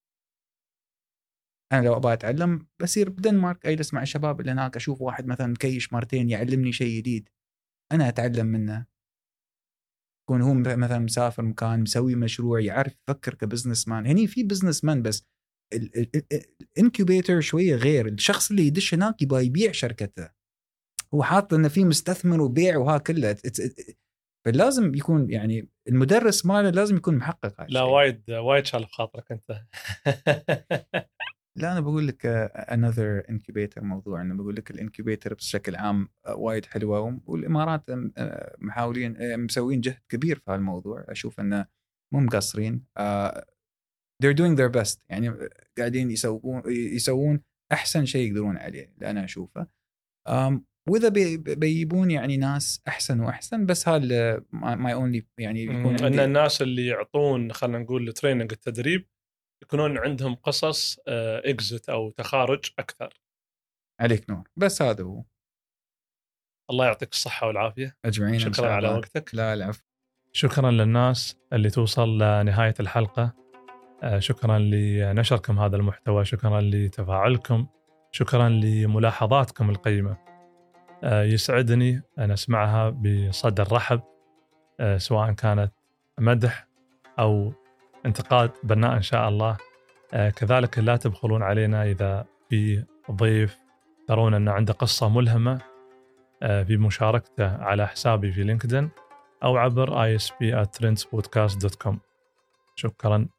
انا لو ابغى اتعلم بسير بدنمارك، اجلس مع الشباب اللي هناك، اشوف واحد مثلا مكيش مرتين يعلمني شيء جديد انا اتعلم منه. يكون هو مثلا مسافر مكان مسوي مشروع، يعرف يفكر كبزنس مان. هني في بزنس مان، بس الانكوبيتر شويه غير. الشخص اللي يدش هناك يبغى يبيع شركته، هو حاط انه في مستثمر وبيع وها كله. فلازم يكون يعني المدرس ماله لازم يكون محقق. لا وايد شالف خاطرك انت. لا أنا بقول لك another incubator موضوع. أنا بقول لك الانكيوبيتر بشكل عام وايد حلوة، والإمارات محاولين مسوين جهد كبير في هالموضوع. أشوف أنه مو مقصرين. they're doing their best، يعني قاعدين يسوون أحسن شيء يقدرون عليه اللي أنا أشوفه. وإذا بيجيبون يعني ناس أحسن وأحسن، بس هذا my only يعني يكون أن الناس اللي يعطون خلنا نقول التريننج التدريب يكونون عندهم قصص اكزت أو تخارج أكثر. عليك نور. بس هذا هو. الله يعطيك الصحة والعافية أجمعين. شكرا على وقتك. لا العفو. شكرا للناس اللي توصل لنهاية الحلقة. شكرا لنشركم هذا المحتوى، شكرا لتفاعلكم، شكرا لملاحظاتكم القيمة. يسعدني أن أسمعها بصدر رحب، سواء كانت مدح أو انتقاد بناء إن شاء الله. كذلك لا تبخلون علينا إذا في ضيف ترون أن عنده قصة ملهمة بمشاركته على حسابي في لينكدين أو عبر isp@trendspodcast.com. شكرا.